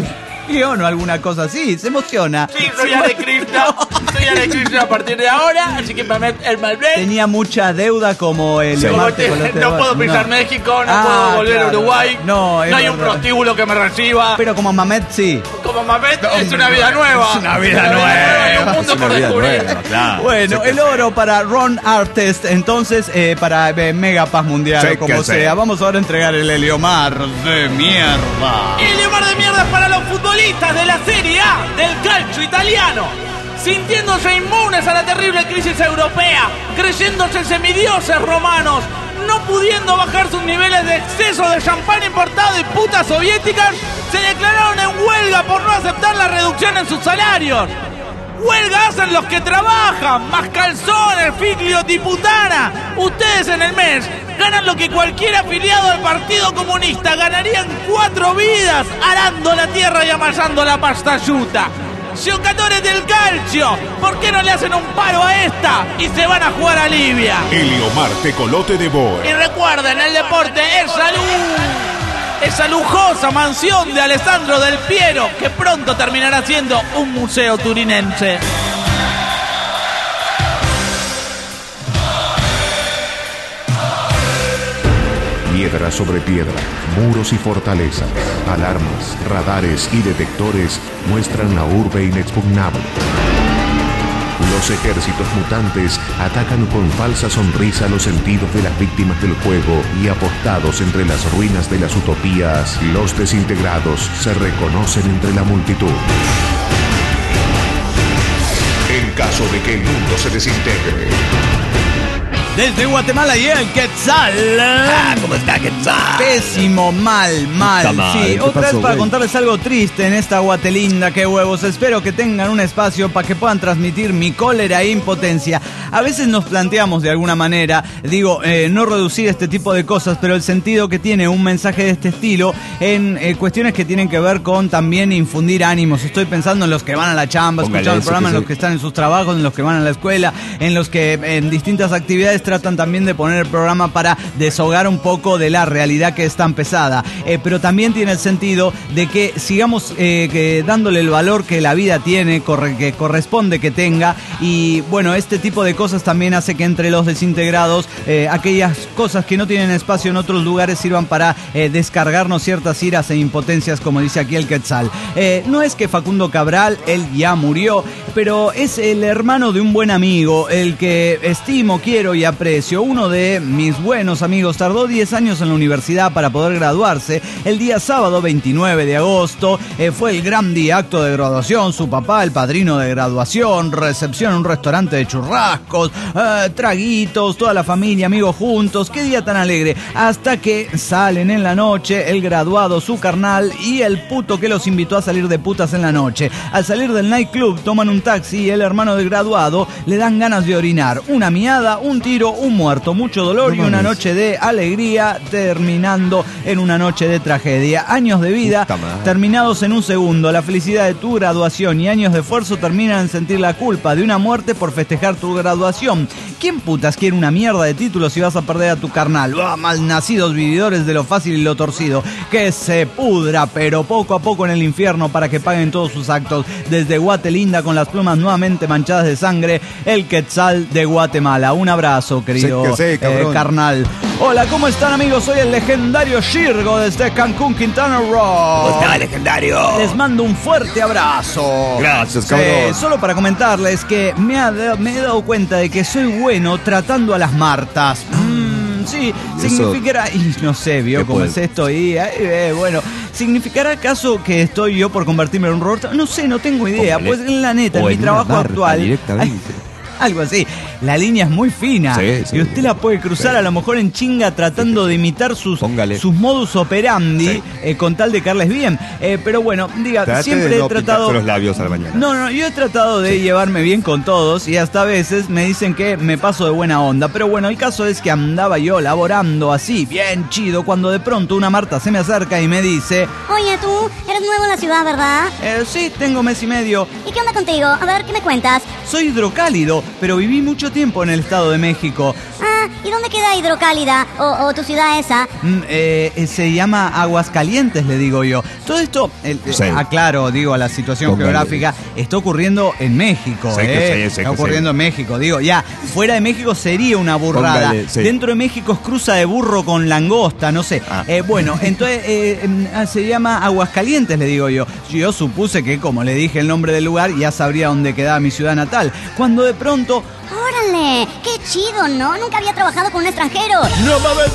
S3: religión o alguna cosa así. Se emociona.
S9: Sí, soy Hare Krishna. Soy Hare Krishna a partir de ahora, así que Mamet el Malbec.
S3: Tenía mucha deuda como el...
S9: Sí.
S3: Marte,
S9: Como te, no puedo pisar
S3: no.
S9: México, no
S3: Ah,
S9: puedo volver
S3: claro.
S9: a Uruguay.
S3: No,
S9: no hay
S3: verdad.
S9: un prostíbulo que me reciba.
S3: Pero como Mamet sí.
S9: Como Mamet es una vida nueva.
S3: Es una vida nueva.
S9: Hay un mundo por descubrir.
S5: Claro.
S3: Bueno, el oro para Ron Artest, entonces eh, para eh, Mega Paz Mundial, o como
S5: Chéquese.
S3: sea. Vamos ahora a entregar el Heliomar de mierda.
S9: Y el mar de mierda para los futbolistas de la Serie A del calcio italiano. Sintiéndose inmunes a la terrible crisis europea, creyéndose semidioses romanos, no pudiendo bajar sus niveles de exceso de champán importado y putas soviéticas, se declararon en huelga por no aceptar la reducción en sus salarios. Huelga hacen los que trabajan, más calzones, figlio di putana. Ustedes en el mes ganan lo que cualquier afiliado al Partido Comunista ganaría en cuatro vidas, arando la tierra y amasando la pasta yuta. Giocatores del calcio, ¿por qué no le hacen un paro a esta y se van a jugar a Libia?
S2: Heliomar Tecolote de Boer.
S9: Y recuerden, el deporte es salud. Esa lujosa mansión de Alessandro Del Piero, que pronto terminará siendo un museo turinense.
S2: Piedra sobre piedra, muros y fortalezas, alarmas, radares y detectores muestran la urbe inexpugnable. Los ejércitos mutantes atacan con falsa sonrisa los sentidos de las víctimas del juego y apostados entre las ruinas de las utopías, los desintegrados se reconocen entre la multitud. En caso de que el mundo se desintegre,
S3: Desde Guatemala y el Quetzal.
S4: Ah, ¿cómo está Quetzal?
S3: Pésimo, mal, mal.
S5: Está mal.
S3: Sí,
S5: ¿Qué
S3: otra
S5: pasó,
S3: vez para
S5: güey?
S3: contarles algo triste en esta Guatelinda, qué huevos. Espero que tengan un espacio para que puedan transmitir mi cólera e impotencia. A veces nos planteamos de alguna manera, digo, eh, no reducir este tipo de cosas, pero el sentido que tiene un mensaje de este estilo en eh, cuestiones que tienen que ver con también infundir ánimos. Estoy pensando en los que van a la chamba,
S5: Póngale
S3: escuchando el
S5: eso,
S3: programa,
S5: que
S3: en los
S5: sí.
S3: que están en sus trabajos, en los que van a la escuela, en los que en distintas actividades tratan también de poner el programa para deshogar un poco de la realidad que es tan pesada. Eh, pero también tiene el sentido de que sigamos eh, que dándole el valor que la vida tiene, corre, que corresponde que tenga. Y bueno, este tipo de cosas también hace que entre los desintegrados eh, aquellas cosas que no tienen espacio en otros lugares sirvan para eh, descargarnos ciertas iras e impotencias, como dice aquí el Quetzal. Eh, no es que Facundo Cabral, él ya murió, pero es el hermano de un buen amigo, el que estimo, quiero y aprecio. Uno de mis buenos amigos tardó diez años en la universidad para poder graduarse. El día sábado veintinueve de agosto eh, fue el gran día, acto de graduación, su papá el padrino de graduación, recepción en un restaurante de churrascos, eh, traguitos, toda la familia, amigos juntos. Qué día tan alegre. Hasta que salen en la noche el graduado, su carnal y el puto que los invitó a salir de putas en la noche. Al salir del nightclub toman un taxi y el hermano del graduado le dan ganas de orinar. Una miada, un tiro, un muerto, mucho dolor y una noche de alegría terminando en una noche de tragedia. Años de vida terminados en un segundo. La felicidad de tu graduación y años de esfuerzo terminan en sentir la culpa de una muerte por festejar tu graduación. ¿Quién putas quiere una mierda de títulos si vas a perder a tu carnal? ¡Ah, malnacidos vividores de lo fácil y lo torcido! Que se pudra, pero poco a poco en el infierno para que paguen todos sus actos. Desde Guatelinda, con las plumas nuevamente manchadas de sangre, el Quetzal de Guatemala. Un abrazo, querido
S5: Sí, que sí, cabrón.
S3: eh, carnal. Hola, ¿cómo están, amigos? Soy el legendario Shirgo desde Cancún, Quintana
S4: ¿Cómo
S3: Roo.
S4: está, legendario?
S3: Les mando un fuerte abrazo.
S5: Gracias,
S3: Sí,
S5: cabrón.
S3: solo para comentarles que me, ha da- me he dado cuenta de que soy bueno tratando a las Martas. Mm, sí,
S5: ¿Y eso?
S3: significará... Y no sé, vio
S5: ¿Qué
S3: cómo
S5: puede?
S3: es esto. Y, eh, eh, bueno, ¿significará acaso que estoy yo por convertirme en un robot? No sé, no tengo idea.
S5: Póngale.
S3: Pues en la neta, en
S5: O
S3: mi
S5: en una
S3: trabajo
S5: Marta
S3: actual...
S5: directamente.
S3: Algo así. La línea es muy fina.
S5: Sí, sí.
S3: Y usted la puede cruzar
S5: Sí.
S3: a lo mejor en chinga tratando de imitar sus,
S5: Póngale.
S3: sus modus operandi
S5: Sí.
S3: eh, con tal de caerles bien. Eh, pero bueno, diga,
S5: Trate
S3: siempre
S5: de
S3: he
S5: no
S3: tratado...
S5: pintarse los labios a la mañana.
S3: No, no, yo he tratado de llevarme bien con todos y hasta a veces me dicen que me paso de buena onda. Pero bueno, el caso es que andaba yo laborando así, bien chido, cuando de pronto una Marta se me acerca y me dice...
S8: Oye, tú, eres nuevo en la ciudad, ¿verdad?
S3: Eh, sí, tengo mes y medio.
S8: ¿Y qué onda contigo? A ver, ¿qué me cuentas?
S3: Soy hidrocálido, pero viví mucho tiempo en el Estado de México.
S8: Ah, ¿y dónde queda Hidrocálida? O, o tu ciudad esa.
S3: Mm, eh, se llama Aguascalientes, le digo yo. Todo esto, el,
S5: Sí.
S3: eh, aclaro, digo, a la situación
S5: Póngale.
S3: geográfica, está ocurriendo en México.
S5: Sé que
S3: eh.
S5: sí, sé
S3: está
S5: que
S3: ocurriendo
S5: sí.
S3: en México. Digo, ya, fuera de México sería una burrada.
S5: Póngale, sí.
S3: Dentro de México es cruza de burro con langosta, no sé.
S5: Ah.
S3: Eh, bueno, entonces eh, eh, se llama Aguascalientes, le digo yo. Yo supuse que, como le dije el nombre del lugar, ya sabría dónde quedaba mi ciudad natal. Cuando de pronto...
S8: ¡Órale! ¡Qué chido!, ¿no? Nunca había trabajado con un extranjero.
S3: ¡No mames,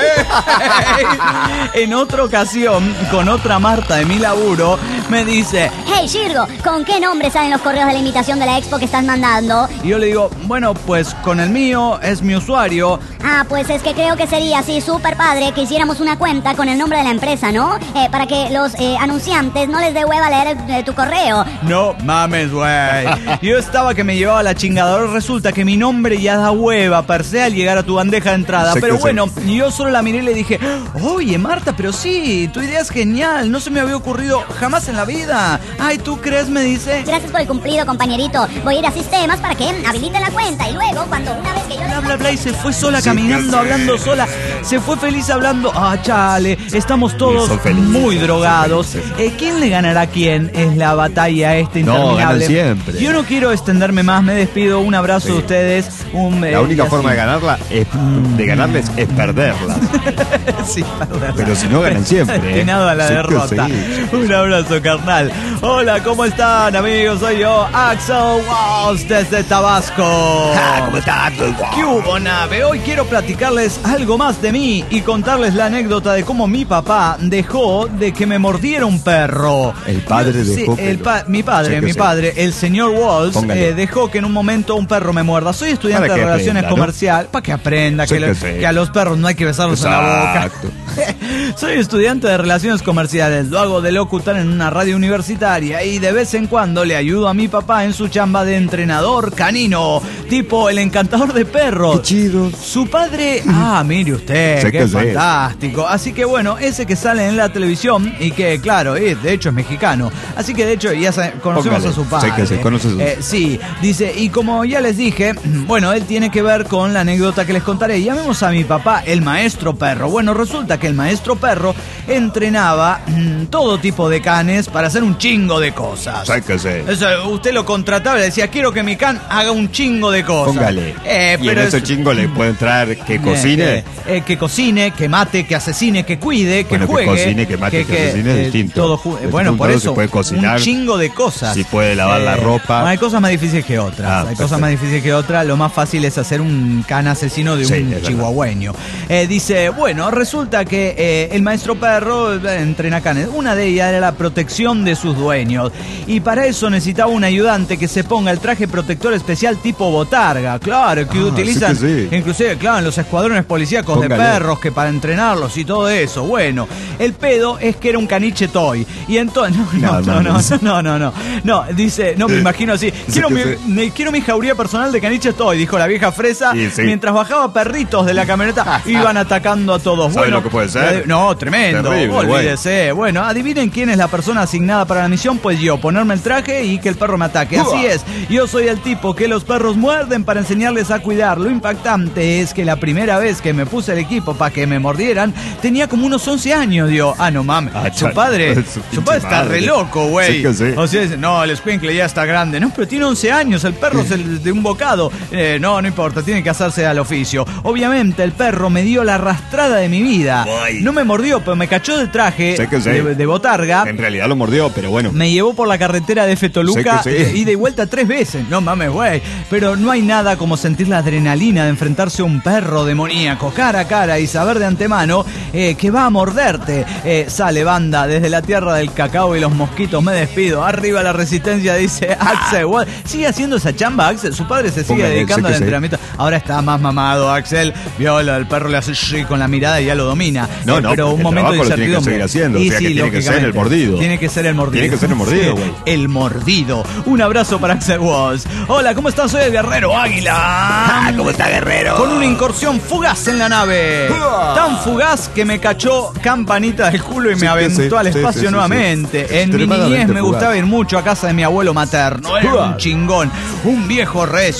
S3: güey! En otra ocasión, con otra Marta de mi laburo, me dice...
S8: Hey, Shirgo, ¿con qué nombre salen los correos de la invitación de la expo que estás mandando?
S3: Y yo le digo, bueno, pues con el mío es mi usuario.
S8: Ah, pues es que creo que sería así súper padre que hiciéramos una cuenta con el nombre de la empresa, ¿no? Eh, para que los eh, anunciantes no les dé hueva leer eh, tu correo.
S3: No mames, güey. Yo estaba que me llevaba la chingadora. Resulta que mi nombre ya da hueva per se al llegar a tu bandeja de entrada.
S5: Sé
S3: Pero
S5: que
S3: bueno,
S5: sí.
S3: yo solo la miré y le dije, oye, Marta, pero sí, tu idea es genial. No se me había ocurrido jamás en la vida. Ay, ¿tú crees? Me dice.
S8: Gracias por el cumplido, compañerito. Voy a ir a sistemas para que habiliten la cuenta y luego, cuando una vez que yo...
S3: Bla, bla, bla, y se fue sola
S5: Sí,
S3: caminando,
S5: sí.
S3: hablando sola. Se fue feliz hablando. Ah, chale, estamos todos
S5: son felices,
S3: muy
S5: son
S3: drogados.
S5: felices.
S3: Eh, ¿Quién le ganará a quién? Es la batalla esta
S5: No,
S3: interminable.
S5: ganan siempre.
S3: Yo no quiero extenderme más, me despido. Un abrazo
S5: Sí.
S3: de ustedes. Un,
S5: La
S3: eh,
S5: única
S3: y
S5: forma de
S3: así.
S5: ganarla es, de ganarles es perderlas.
S3: Sí, perdón.
S5: Pero si no ganan siempre. ¿eh?
S3: Destinado a la
S5: Sí que
S3: derrota.
S5: sí.
S3: Un abrazo, carnal. Hola, ¿cómo están, amigos? Soy yo, Axel Walls, desde Tabasco.
S4: Ah, ¿cómo estás?
S3: ¿Qué hubo, nave? Hoy quiero platicarles algo más de mí y contarles la anécdota de cómo mi papá dejó de que me mordiera un perro.
S5: El padre
S3: Sí,
S5: dejó
S3: el
S5: que
S3: pa-
S5: lo-
S3: mi padre,
S5: Sí que
S3: mi
S5: sí.
S3: padre, el señor Walls,
S5: Póngale.
S3: eh, dejó que en un momento un perro me muerda. Soy estudiante
S5: Para
S3: de
S5: que
S3: relaciones
S5: aprenda, ¿no?
S3: comerciales, para que aprenda
S5: Sí
S3: que,
S5: que
S3: le-
S5: sí.
S3: que a los perros no hay que besarlos en la boca.
S5: Exacto.
S3: Soy estudiante de relaciones comerciales, lo hago de locutor en una radio universitaria y de vez en cuando le ayudo a mi papá en su chamba de entrenador canino, tipo el encantador de perros.
S5: Qué chido.
S3: Su padre, ah, mire usted,
S5: Sé
S3: qué
S5: que sí.
S3: fantástico. Así que bueno, ese que sale en la televisión y que claro, eh, de hecho es mexicano. Así que de hecho ya sa- conocemos
S5: Póngale.
S3: a su padre.
S5: Sé que sí, conoce a su-
S3: Eh, sí, dice, y como ya les dije, bueno, él tiene que ver con la anécdota que les contaré. Llamemos a mi papá el maestro perro. Bueno, resulta que el maestro perro entrenaba mm, todo tipo de canes para hacer un chingo de cosas.
S5: Sé que sí.
S3: Eso, usted lo contrataba y le decía, quiero que mi can haga un chingo de cosas.
S5: Póngale.
S3: Eh,
S5: y en
S3: pero
S5: ese
S3: es-
S5: chingo le puede entrar que
S3: eh,
S5: cocine.
S3: eh, eh, que cocine, que mate, que asesine, que cuide, que
S5: Bueno, que
S3: juegue.
S5: cocine, que mate, que asesine es distinto.
S3: Todo ju-
S5: Es
S3: bueno,
S5: distinto,
S3: por
S5: se
S3: eso,
S5: puede cocinar.
S3: un chingo de cosas.
S5: Si puede lavar la ropa.
S3: no, hay cosas más difíciles que otras.
S5: Ah,
S3: hay
S5: perfecto.
S3: cosas más difíciles que otras. Lo más fácil es hacer un can asesino de
S5: Sí,
S3: un
S5: es verdad.
S3: chihuahueño. Eh, dice, bueno, resulta que eh, el maestro perro eh, entrena canes. Una de ellas era la protección de sus dueños. Y para eso necesitaba un ayudante que se ponga el traje protector especial tipo botarga. Claro, que
S5: Ah,
S3: utilizan,
S5: sí que sí.
S3: inclusive, claro, en los escuadrones policíacos de
S5: Póngale.
S3: perros, que para entrenarlos y todo eso. Bueno, el pedo es que era un caniche toy. Y entonces, no, no, no, no, no, no, no, no, no, dice, no me imagino así. Quiero,
S5: que
S3: mi,
S5: sí.
S3: me- quiero mi jauría personal de caniche toy, dijo la vieja fresa,
S5: Sí, sí.
S3: mientras bajaba perritos de la camioneta, iban atacando a todos.
S5: ¿Sabe
S3: Bueno,
S5: lo que puede ser?
S3: eh, No, tremendo,
S5: Terrible,
S3: olvídese. Bueno, adivinen quién es la persona asignada para la misión, pues yo, ponerme el traje y que el perro me ataque. Así
S5: Uah.
S3: es, yo soy el tipo que los perros muerden para enseñarles a cuidar. Lo impactante es que la primera vez que me puse el equipo para que me mordieran, tenía como unos once años, digo, ah, no mames,
S5: Ah,
S3: su
S5: chale.
S3: padre,
S5: Su
S3: su
S5: pinche
S3: padre está
S5: madre.
S3: re loco, güey.
S5: Sí que sí.
S3: O sea, dice, no, el escuincle ya está grande. No, pero tiene once años, el perro es el de un bocado. Eh, no, no importa, tiene que hacerse al oficio. Obviamente, el perro me dio la arrastrada de mi vida.
S5: Ay.
S3: No me mordió, pero me cachó del traje
S5: Sé que sí.
S3: de, de botarga.
S5: En realidad lo mordió, pero bueno.
S3: Me llevó por la carretera de Fetoluca
S5: Sé que sí.
S3: y de vuelta tres veces. No mames, güey. Pero no hay nada como sentir la adrenalina de enfrentarse a un perro demoníaco cara a cara y saber de antemano eh, que va a morderte. Eh, sale, banda, desde la tierra del cacao y los mosquitos me despido. Arriba la resistencia, dice Axel. What? Sigue haciendo esa chamba, Axel. Su padre se sigue
S5: Póngale,
S3: dedicando
S5: sé
S3: al
S5: que sí.
S3: entrenamiento. Ahora está más mamado, Axel. Viola, el perro le hace shh con la mirada y ya lo domina.
S5: No,
S3: Eh,
S5: no,
S3: pero un
S5: el
S3: momento de
S5: trabajo lo tiene que
S3: incertidumbre.
S5: seguir haciendo, o
S3: Y
S5: sea que
S3: sí,
S5: tiene que ser el
S3: lógicamente.
S5: mordido.
S3: Tiene que ser el mordido.
S5: Tiene que ser el mordido,
S3: Sí,
S5: güey.
S3: el mordido. Un abrazo para Axel Walls. Hola, ¿cómo estás? Soy el guerrero Águila.
S4: Ah, ¿cómo está, guerrero?
S3: Con una incursión fugaz en la nave. Tan fugaz que me cachó campanita del culo y
S5: Sí,
S3: me
S5: que
S3: aventó
S5: sí,
S3: al
S5: sí,
S3: espacio
S5: sí, sí,
S3: nuevamente.
S5: sí.
S3: En mi
S5: Extremadamente
S3: niñez me
S5: fugaz.
S3: gustaba ir mucho a casa de mi abuelo materno. Era un chingón, un viejo recio,
S5: No, pero está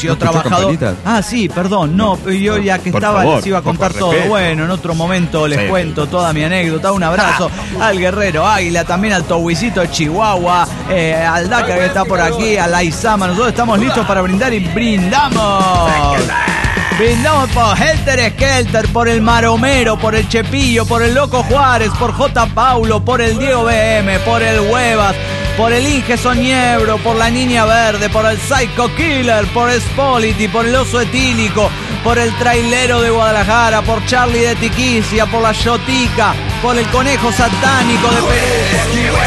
S3: embajador.
S5: campanitas?
S3: Ah, sí, perdón, no, yo ya que
S5: por
S3: estaba
S5: favor,
S3: les iba a contar
S5: por
S3: todo.
S5: respeto.
S3: Bueno, en otro momento les
S5: Sí.
S3: cuento toda mi anécdota. Un abrazo al Guerrero Águila, también al Towisito de Chihuahua, eh, al Daca que está por aquí, a la Isama. Nosotros estamos listos para brindar y brindamos. Brindamos por Helter Skelter, por el Maromero, por el Chepillo, por el Loco Juárez, por J. Paulo, por el Diego B M, por el Huevas, por el Inge Soñebro, por la Niña Verde, por el Psycho Killer, por Spolity, por el Oso Etílico, por el Trailero de Guadalajara, por Charlie de Tiquicia, por la Yotica, por el Conejo Satánico de Perú.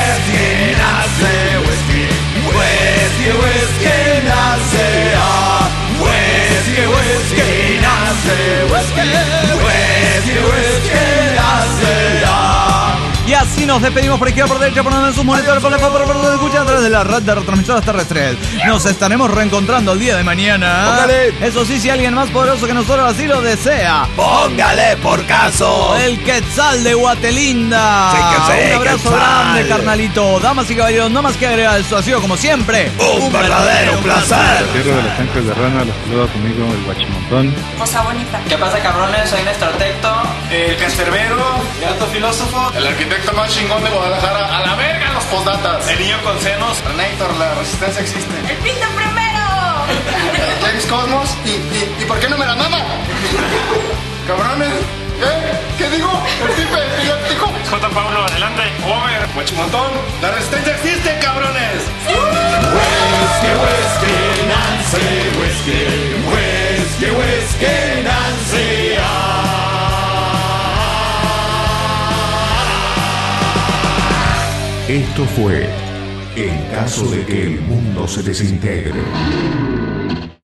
S3: Y así nos despedimos por izquierda, por derecha, por donde en sus monitores, por la por donde escuchan a través de la red de retransmisoras terrestres. Nos estaremos reencontrando el día de mañana.
S5: Póngale.
S3: Eso sí, si alguien más poderoso que nosotros así lo desea.
S4: Póngale por caso.
S3: El Quetzal de Guatelinda.
S4: Sí, que sí,
S3: Un abrazo
S4: Quetzal.
S3: grande, carnalito. Damas y caballeros, no más que agregar, esto ha sido como siempre
S4: Un verdadero placer.
S10: Tierra de los Ángeles de Rana, los saluda conmigo el Guachimontón.
S11: Cosa bonita.
S12: ¿Qué pasa, cabrones? Soy Néstor Tecto.
S13: El cancerbero, el alto filósofo, el arquitecto más chingón de Guadalajara. A la verga los postdatas. El niño con senos. Renator, la resistencia existe.
S11: ¡El pinto primero!
S13: James Cosmos. ¿Y, y, ¿Y por qué no me la mama? Cabrones. ¿Eh? ¿Qué digo? El tipe epiléptico.
S14: J. Paulo, adelante.
S13: Over. Guachimontón. La resistencia existe, cabrones.
S7: Whisky, whisky, Nancy, whisky, whisky, whisky, Nancy.
S1: Esto fue En caso de que el mundo se desintegre.